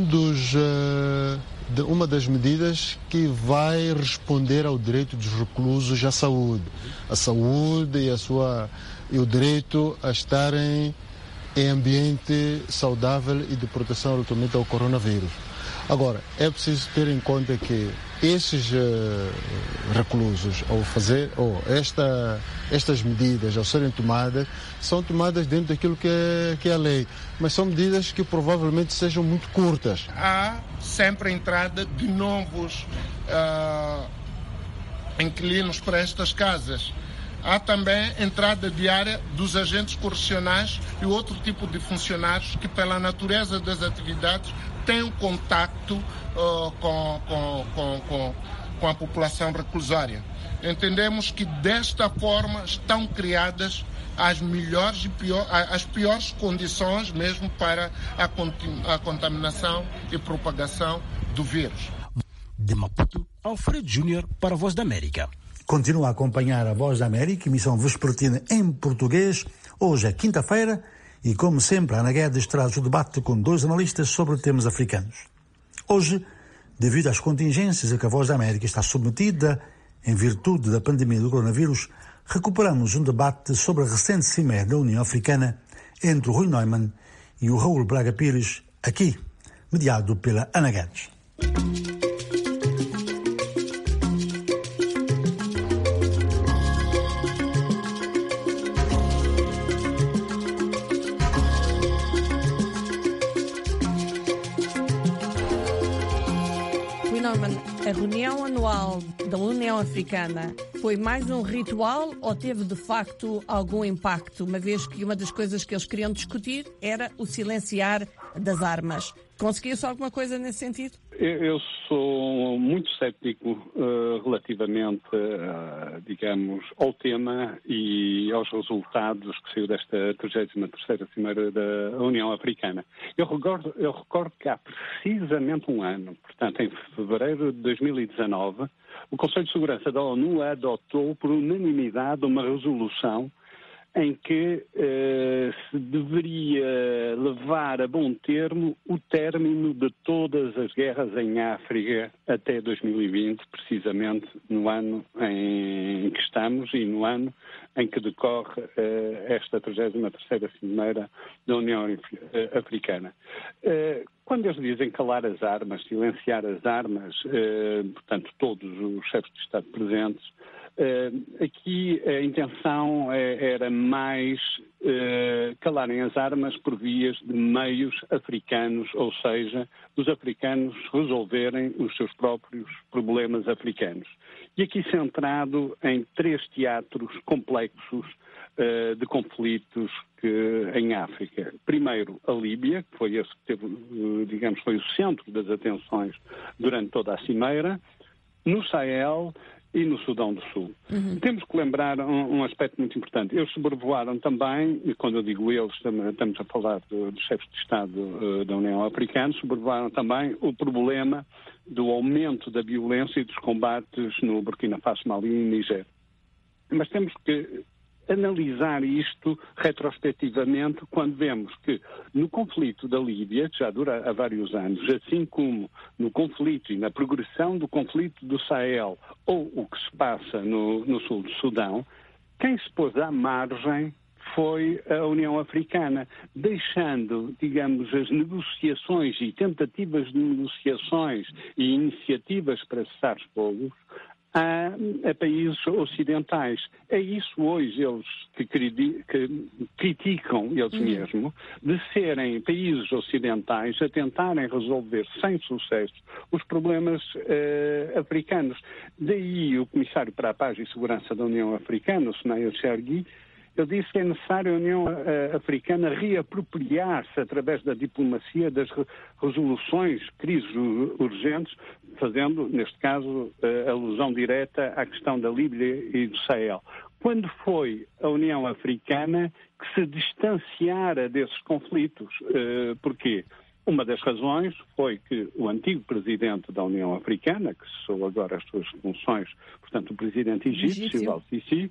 uma das medidas que vai responder ao direito dos reclusos à saúde. A saúde e o direito a estarem em ambiente saudável e de proteção relativamente ao coronavírus. Agora, é preciso ter em conta que esses reclusos, estas medidas, ao serem tomadas, são tomadas dentro daquilo que é a lei, mas são medidas que provavelmente sejam muito curtas. Há sempre a entrada de novos inquilinos para estas casas. Há também entrada diária dos agentes correcionais e outro tipo de funcionários que, pela natureza das atividades, têm um contacto com a população reclusária. Entendemos que desta forma estão criadas as piores condições mesmo para a contaminação e propagação do vírus. De Maputo, Alfredo Júnior para a Voz da América. Continua a acompanhar a Voz da América, emissão vespertina em português. Hoje é quinta-feira e, como sempre, a Ana Guedes traz o debate com 2 analistas sobre temas africanos. Hoje, devido às contingências a que a Voz da América está submetida em virtude da pandemia do coronavírus, recuperamos um debate sobre a recente cimeira da União Africana entre o Rui Neumann e o Raul Braga Pires, aqui, mediado pela Ana Guedes. A reunião anual da União Africana foi mais um ritual ou teve de facto algum impacto, uma vez que uma das coisas que eles queriam discutir era o silenciar das armas? Conseguiu-se alguma coisa nesse sentido? Eu sou muito cético relativamente, digamos, ao tema e aos resultados que saiu desta 33ª Cimeira da União Africana. Eu recordo que há precisamente um ano, portanto em fevereiro de 2019, o Conselho de Segurança da ONU adotou por unanimidade uma resolução em que se deveria levar a bom termo o término de todas as guerras em África até 2020, precisamente no ano em que estamos e no ano em que decorre esta 33ª Cimeira da União Africana. Quando eles dizem calar as armas, silenciar as armas, portanto todos os chefes de Estado presentes, aqui a intenção era mais calarem as armas por vias de meios africanos, ou seja, os africanos resolverem os seus próprios problemas africanos. E aqui centrado em 3 teatros complexos de conflitos em África. Primeiro, a Líbia, que foi esse que teve, digamos, foi o centro das atenções durante toda a Cimeira, no Sahel e no Sudão do Sul. Temos que lembrar um aspecto muito importante. Eles sobrevoaram também, e quando eu digo eles, estamos a falar dos chefes de Estado da União Africana, sobrevoaram também o problema do aumento da violência e dos combates no Burkina Faso, Mali e Níger. Mas temos que analisar isto retrospectivamente quando vemos que no conflito da Líbia, que já dura há vários anos, assim como no conflito e na progressão do conflito do Sahel ou o que se passa no sul do Sudão, quem se pôs à margem foi a União Africana, deixando, digamos, as negociações e tentativas de negociações e iniciativas para cessar fogos a países ocidentais. É isso hoje eles que criticam eles mesmos, de serem países ocidentais a tentarem resolver sem sucesso os problemas africanos. Daí o Comissário para a Paz e Segurança da União Africana, o Smail Chergui, ele disse que é necessário a União Africana reapropriar-se através da diplomacia das resoluções de crises urgentes, fazendo, neste caso, alusão direta à questão da Líbia e do Sahel. Quando foi a União Africana que se distanciara desses conflitos? Porquê? Uma das razões foi que o antigo presidente da União Africana, que cessou agora as suas funções, portanto o presidente egípcio, Al-Sisi,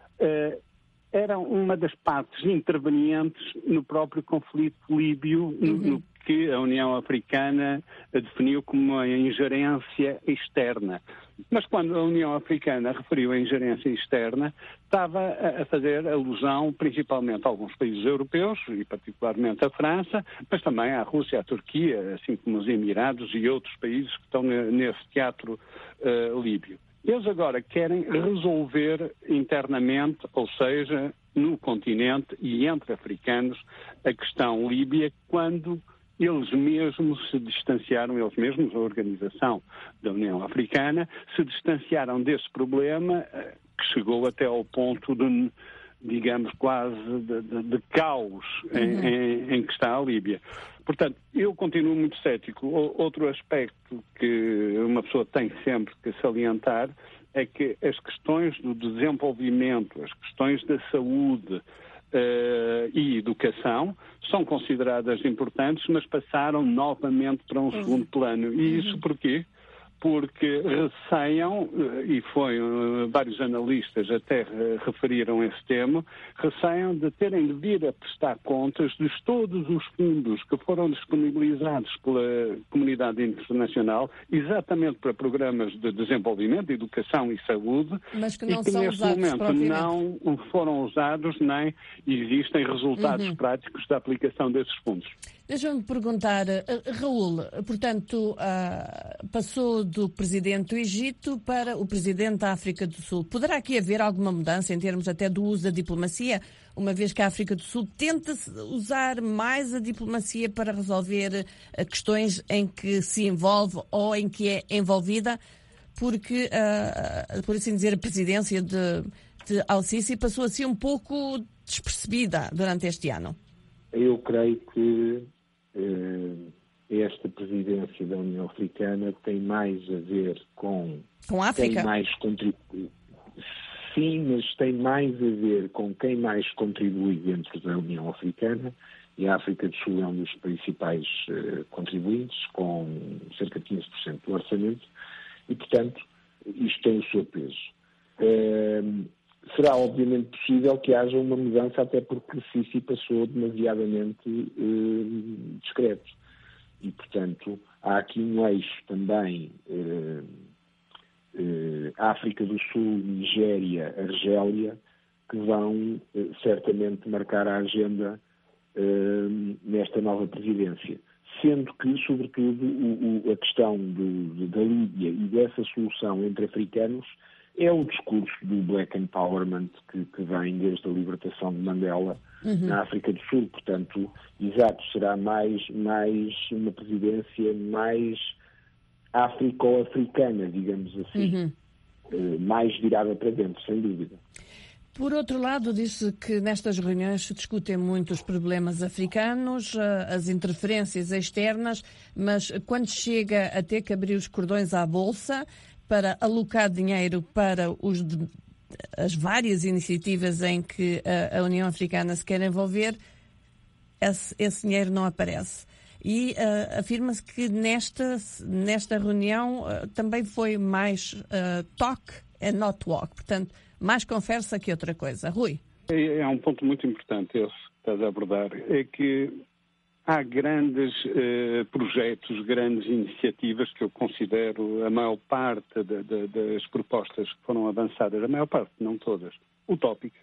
era uma das partes intervenientes no próprio conflito líbio, no que a União Africana definiu como uma ingerência externa. Mas quando a União Africana referiu a ingerência externa, estava a fazer alusão principalmente a alguns países europeus, e particularmente a França, mas também à Rússia, à Turquia, assim como os Emirados e outros países que estão nesse teatro líbio. Eles agora querem resolver internamente, ou seja, no continente e entre africanos, a questão líbia, quando eles mesmos se distanciaram, eles mesmos, a Organização da União Africana, se distanciaram desse problema que chegou até ao ponto de, digamos, quase de caos em que está a Líbia. Portanto, eu continuo muito cético. Outro aspecto que uma pessoa tem sempre que salientar é que as questões do desenvolvimento, as questões da saúde e educação são consideradas importantes, mas passaram novamente para um segundo plano. E isso porquê? Porque receiam, e vários analistas até referiram esse tema, receiam de terem de vir a prestar contas de todos os fundos que foram disponibilizados pela comunidade internacional, exatamente para programas de desenvolvimento, de educação e saúde, mas que não e que são neste usados momento não foram usados, nem existem resultados práticos da aplicação desses fundos. Deixa-me perguntar, Raul, portanto, passou do presidente do Egito para o presidente da África do Sul. Poderá aqui haver alguma mudança em termos até do uso da diplomacia, uma vez que a África do Sul tenta usar mais a diplomacia para resolver questões em que se envolve ou em que é envolvida? porque, por assim dizer, a presidência de Al-Sisi passou assim um pouco despercebida durante este ano? Eu creio que esta presidência da União Africana tem mais a ver com a África? Sim, mas tem mais a ver com quem mais contribui dentro da União Africana, e a África do Sul é um dos principais contribuintes, com cerca de 15% do orçamento, e, portanto, isto tem o seu peso. Será obviamente possível que haja uma mudança, até porque Sisi passou demasiadamente discreto. E, portanto, há aqui um eixo também, África do Sul, Nigéria, Argélia, que vão certamente marcar a agenda nesta nova presidência. Sendo que, sobretudo, a questão da Líbia e dessa solução entre africanos é o discurso do Black Empowerment que vem desde a libertação de Mandela na África do Sul. Portanto, será mais uma presidência mais africo-africana, digamos assim, mais virada para dentro, sem dúvida. Por outro lado, disse que nestas reuniões se discutem muito os problemas africanos, as interferências externas, mas quando chega a ter que abrir os cordões à Bolsa para alocar dinheiro para as várias iniciativas em que a União Africana se quer envolver, esse dinheiro não aparece. E afirma-se que nesta reunião também foi mais talk and not walk, portanto, mais conversa que outra coisa. Rui? É um ponto muito importante esse que estás a abordar, é que há grandes projetos, grandes iniciativas que eu considero a maior parte das propostas que foram avançadas, a maior parte, não todas, utópicas,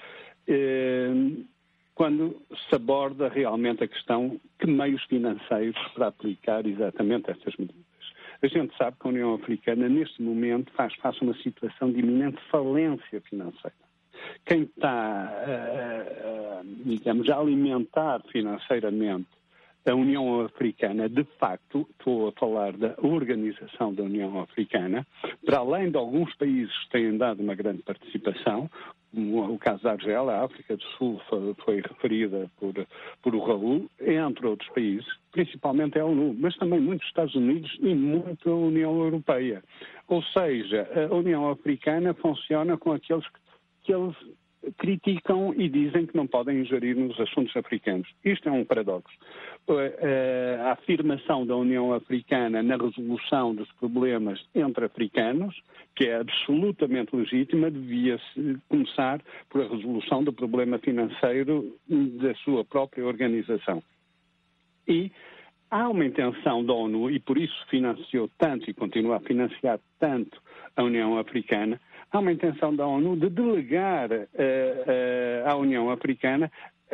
quando se aborda realmente a questão que meios financeiros para aplicar exatamente estas medidas. A gente sabe que a União Africana, neste momento, faz face a uma situação de iminente falência financeira. Quem está, digamos, a alimentar financeiramente a União Africana, de facto, estou a falar da Organização da União Africana, para além de alguns países que têm dado uma grande participação, o caso da Argélia, a África do Sul foi referida por o Raul, entre outros países, principalmente a ONU, mas também muitos Estados Unidos e muito a União Europeia. Ou seja, a União Africana funciona com aqueles que eles criticam e dizem que não podem ingerir nos assuntos africanos. Isto é um paradoxo. A afirmação da União Africana na resolução dos problemas entre africanos, que é absolutamente legítima, devia-se começar por a resolução do problema financeiro da sua própria organização. E há uma intenção da ONU, e por isso financiou tanto e continua a financiar tanto a União Africana, há uma intenção da ONU de delegar à União Africana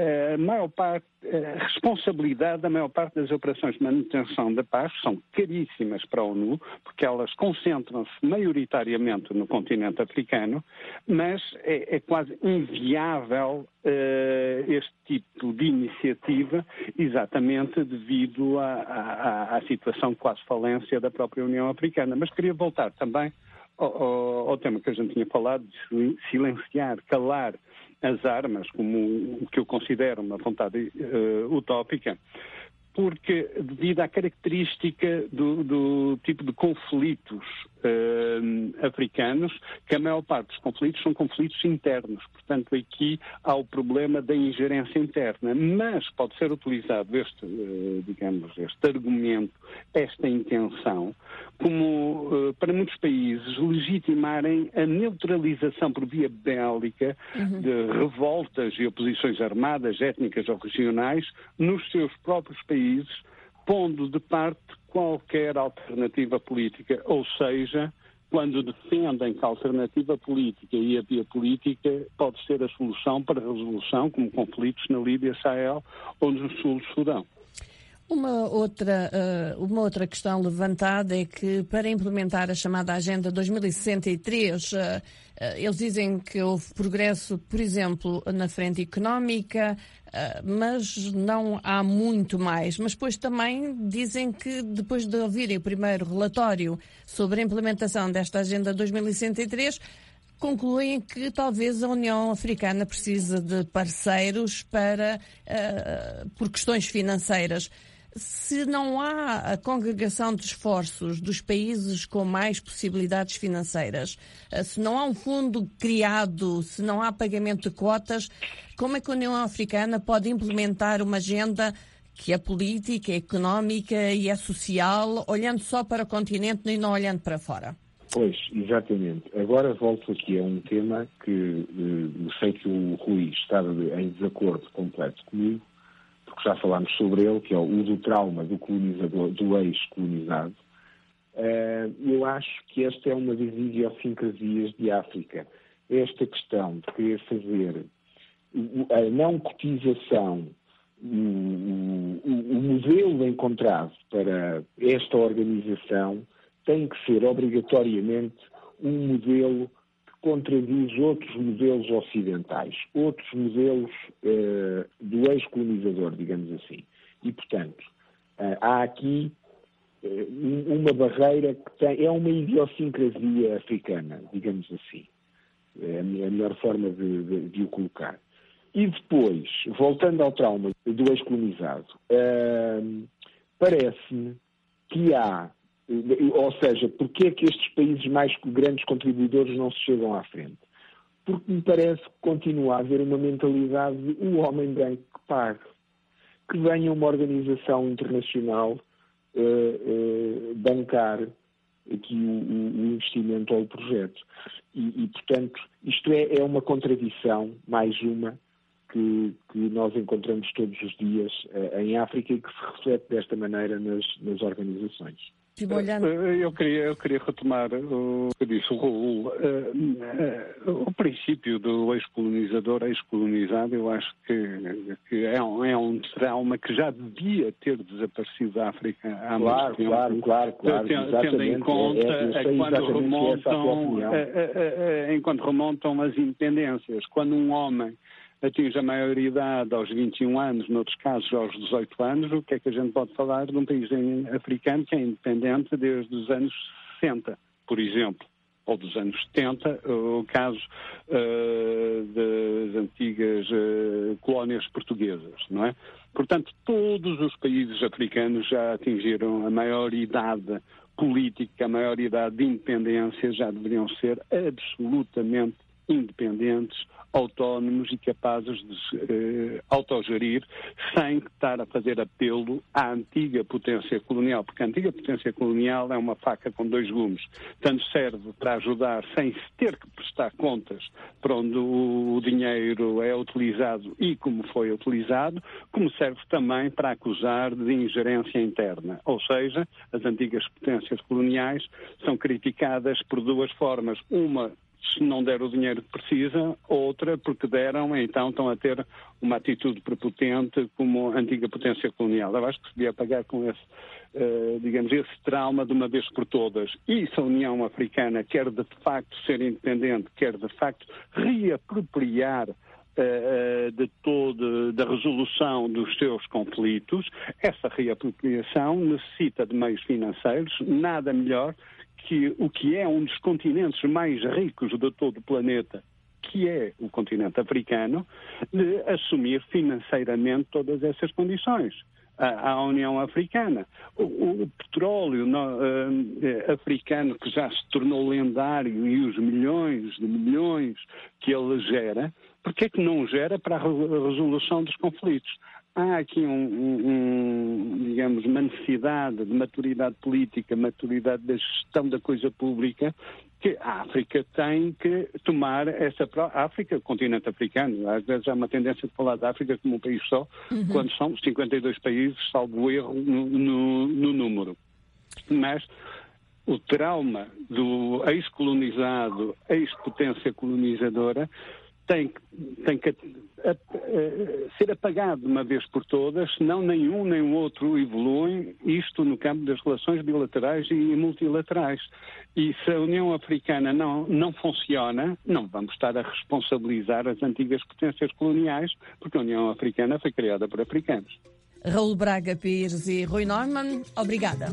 a responsabilidade da maior parte das operações de manutenção da paz, que são caríssimas para a ONU, porque elas concentram-se maioritariamente no continente africano, mas é quase inviável este tipo de iniciativa, exatamente devido à situação de quase falência da própria União Africana. Mas queria voltar também ao tema que a gente tinha falado, de silenciar, calar as armas, como o que eu considero uma vontade utópica, porque devido à característica do tipo de conflitos africanos, que a maior parte dos conflitos são conflitos internos. Portanto, aqui há o problema da ingerência interna. Mas pode ser utilizado este argumento, esta intenção, como para muitos países legitimarem a neutralização por via bélica de revoltas e oposições armadas, étnicas ou regionais nos seus próprios países, pondo de parte qualquer alternativa política, ou seja, quando defendem que a alternativa política e a via política pode ser a solução para a resolução, como conflitos na Líbia, Sahel ou no sul do Sudão. Uma outra questão levantada é que, para implementar a chamada Agenda 2063, eles dizem que houve progresso, por exemplo, na frente económica, mas não há muito mais. Mas depois também dizem que, depois de ouvirem o primeiro relatório sobre a implementação desta Agenda 2063, concluem que talvez a União Africana precisa de parceiros por questões financeiras. Se não há a congregação de esforços dos países com mais possibilidades financeiras, se não há um fundo criado, se não há pagamento de cotas, como é que a União Africana pode implementar uma agenda que é política, é económica e é social, olhando só para o continente e não olhando para fora? Pois, exatamente. Agora volto aqui a um tema que sei que o Rui está em desacordo completo comigo, porque já falámos sobre ele, que é o do trauma do colonizador, do ex-colonizado. Eu acho que esta é uma das idiosincrasias de África. Esta questão de querer fazer a não cotização, o modelo encontrado para esta organização tem que ser obrigatoriamente um modelo que contradiz outros modelos ocidentais, outros modelos do ex-colonizador, digamos assim. E, portanto, há aqui uma barreira que é uma idiosincrasia africana, digamos assim. É a melhor forma de o colocar. E depois, voltando ao trauma do ex-colonizado, parece-me que há, ou seja, porque é que estes países mais grandes contribuidores não se chegam à frente? Porque me parece que continua a haver uma mentalidade de o homem branco que pague, que venha uma organização internacional bancar aqui o investimento ou o projeto. E portanto, isto é uma contradição, mais uma, que nós encontramos todos os dias em África e que se reflete desta maneira nas organizações. Eu queria retomar o que disse o Raul. O princípio do ex-colonizador, ex-colonizado, eu acho que é um trauma que já devia ter deseparecido da África há muito tempo. Claro. Tendo em conta enquanto remontam as independências. Quando um homem atinge a maioridade aos 21 anos, noutros casos aos 18 anos, o que é que a gente pode falar de um país africano que é independente desde os anos 60, por exemplo, ou dos anos 70, o caso das antigas colónias portuguesas, não é? Portanto, todos os países africanos já atingiram a maioridade política, a maioridade de independência, já deveriam ser absolutamente independentes, autónomos e capazes de autogerir sem estar a fazer apelo à antiga potência colonial, porque a antiga potência colonial é uma faca com dois gumes. Tanto serve para ajudar sem se ter que prestar contas para onde o dinheiro é utilizado e como foi utilizado, como serve também para acusar de ingerência interna. Ou seja, as antigas potências coloniais são criticadas por duas formas. Uma, se não der o dinheiro que precisa, outra porque deram, então estão a ter uma atitude prepotente como a antiga potência colonial. Eu acho que se devia pagar com esse trauma de uma vez por todas. E se a União Africana quer de facto ser independente, quer de facto reapropriar da resolução dos seus conflitos, essa reapropriação necessita de meios financeiros, nada melhor que o que é um dos continentes mais ricos de todo o planeta, que é o continente africano, de assumir financeiramente todas essas condições. A União Africana. O petróleo africano, que já se tornou lendário, e os milhões de milhões que ele gera, porque é que não gera para a resolução dos conflitos? Há aqui uma necessidade de maturidade política, maturidade da gestão da coisa pública, que a África tem que tomar a África, o continente africano. Às vezes há uma tendência de falar da África como um país só, quando são 52 países, salvo erro no número. Mas o trauma do ex-colonizado, ex-potência colonizadora, tem que ser apagado de uma vez por todas, senão nenhum nem o outro evoluem, isto no campo das relações bilaterais e multilaterais. E se a União Africana não funciona, não vamos estar a responsabilizar as antigas potências coloniais, porque a União Africana foi criada por africanos. Raul Braga Pires e Rui Norman, obrigada.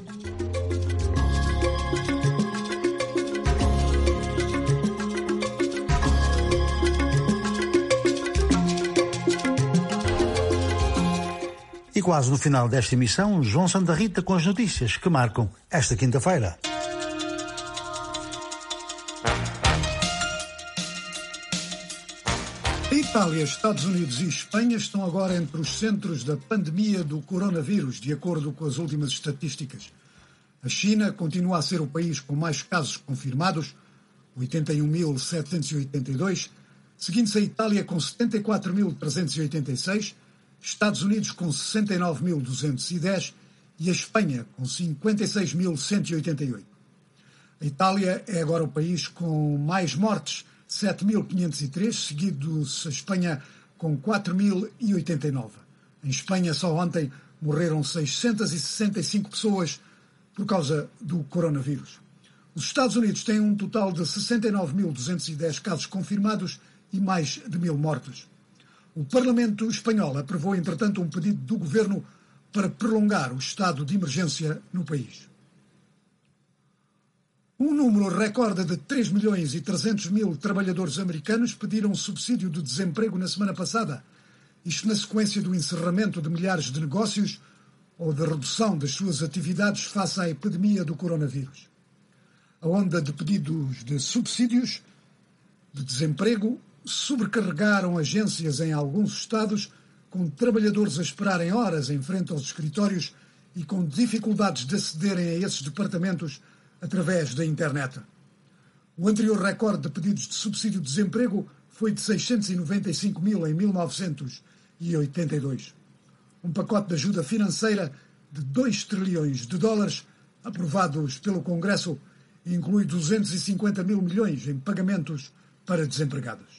E quase no final desta emissão, João Santa Rita com as notícias que marcam esta quinta-feira. A Itália, Estados Unidos e Espanha estão agora entre os centros da pandemia do coronavírus, de acordo com as últimas estatísticas. A China continua a ser o país com mais casos confirmados, 81.782, seguindo-se a Itália com 74.386, Estados Unidos com 69.210 e a Espanha com 56.188. A Itália é agora o país com mais mortes, 7.503, seguido-se a Espanha com 4.089. Em Espanha, só ontem, morreram 665 pessoas por causa do coronavírus. Os Estados Unidos têm um total de 69.210 casos confirmados e mais de 1.000 mortos. O Parlamento espanhol aprovou, entretanto, um pedido do governo para prolongar o estado de emergência no país. Um número recorde de 3.300.000 trabalhadores americanos pediram subsídio de desemprego na semana passada, isto na sequência do encerramento de milhares de negócios ou da redução das suas atividades face à epidemia do coronavírus. A onda de pedidos de subsídios de desemprego sobrecarregaram agências em alguns estados, com trabalhadores a esperarem horas em frente aos escritórios e com dificuldades de acederem a esses departamentos através da internet. O anterior recorde de pedidos de subsídio de desemprego foi de 695 mil em 1982. Um pacote de ajuda financeira de 2 trilhões de dólares, aprovados pelo Congresso, inclui 250 mil milhões em pagamentos para desempregados.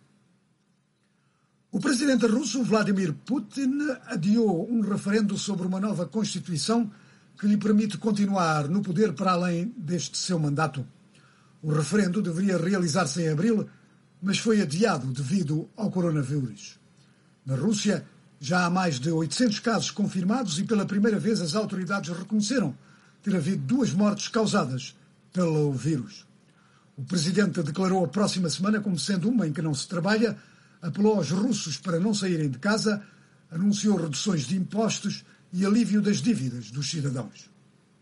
O presidente russo Vladimir Putin adiou um referendo sobre uma nova Constituição que lhe permite continuar no poder para além deste seu mandato. O referendo deveria realizar-se em abril, mas foi adiado devido ao coronavírus. Na Rússia, já há mais de 800 casos confirmados e pela primeira vez as autoridades reconheceram ter havido 2 mortes causadas pelo vírus. O presidente declarou a próxima semana como sendo uma em que não se trabalha, apelou aos russos para não saírem de casa, anunciou reduções de impostos e alívio das dívidas dos cidadãos.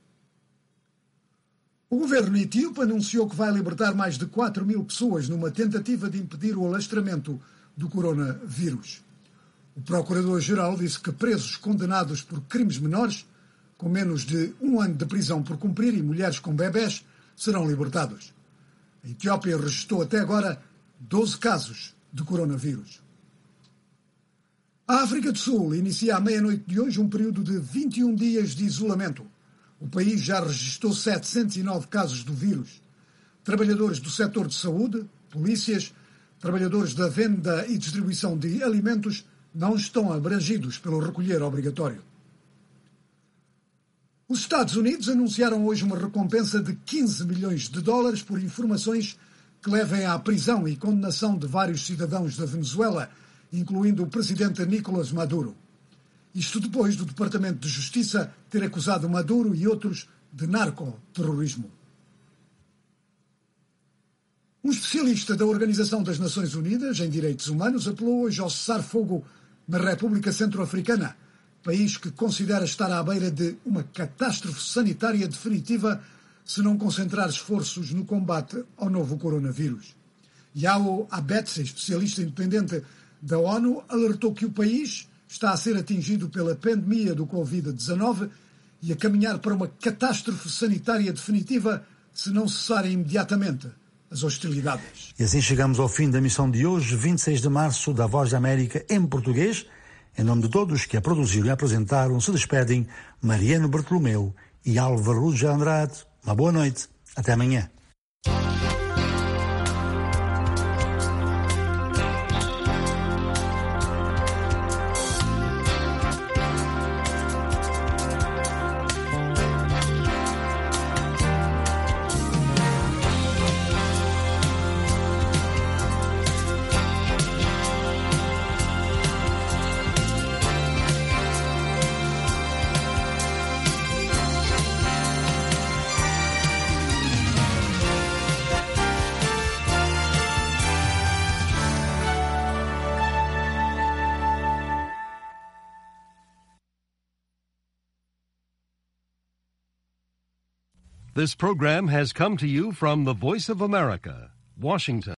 O governo etíope anunciou que vai libertar mais de 4.000 pessoas numa tentativa de impedir o alastramento do coronavírus. O procurador-geral disse que presos condenados por crimes menores, com menos de 1 ano de prisão por cumprir, e mulheres com bebés, serão libertados. A Etiópia registrou até agora 12 casos de coronavírus. A África do Sul inicia à meia-noite de hoje um período de 21 dias de isolamento. O país já registrou 709 casos do vírus. Trabalhadores do setor de saúde, polícias, trabalhadores da venda e distribuição de alimentos não estão abrangidos pelo recolher obrigatório. Os Estados Unidos anunciaram hoje uma recompensa de 15 milhões de dólares por informações que levem à prisão e condenação de vários cidadãos da Venezuela, incluindo o presidente Nicolás Maduro. Isto depois do Departamento de Justiça ter acusado Maduro e outros de narcoterrorismo. Um especialista da Organização das Nações Unidas em Direitos Humanos apelou hoje ao cessar-fogo na República Centro-Africana, país que considera estar à beira de uma catástrofe sanitária definitiva se não concentrar esforços no combate ao novo coronavírus. Yao Abetse, especialista independente da ONU, alertou que o país está a ser atingido pela pandemia do Covid-19 e a caminhar para uma catástrofe sanitária definitiva se não cessarem imediatamente as hostilidades. E assim chegamos ao fim da emissão de hoje, 26 de março, da Voz da América em português. Em nome de todos que a produziram e a apresentaram, se despedem Mariano Bartolomeu e Álvaro Luz de Andrade. Uma boa noite. Até amanhã. This program has come to you from the Voice of America, Washington.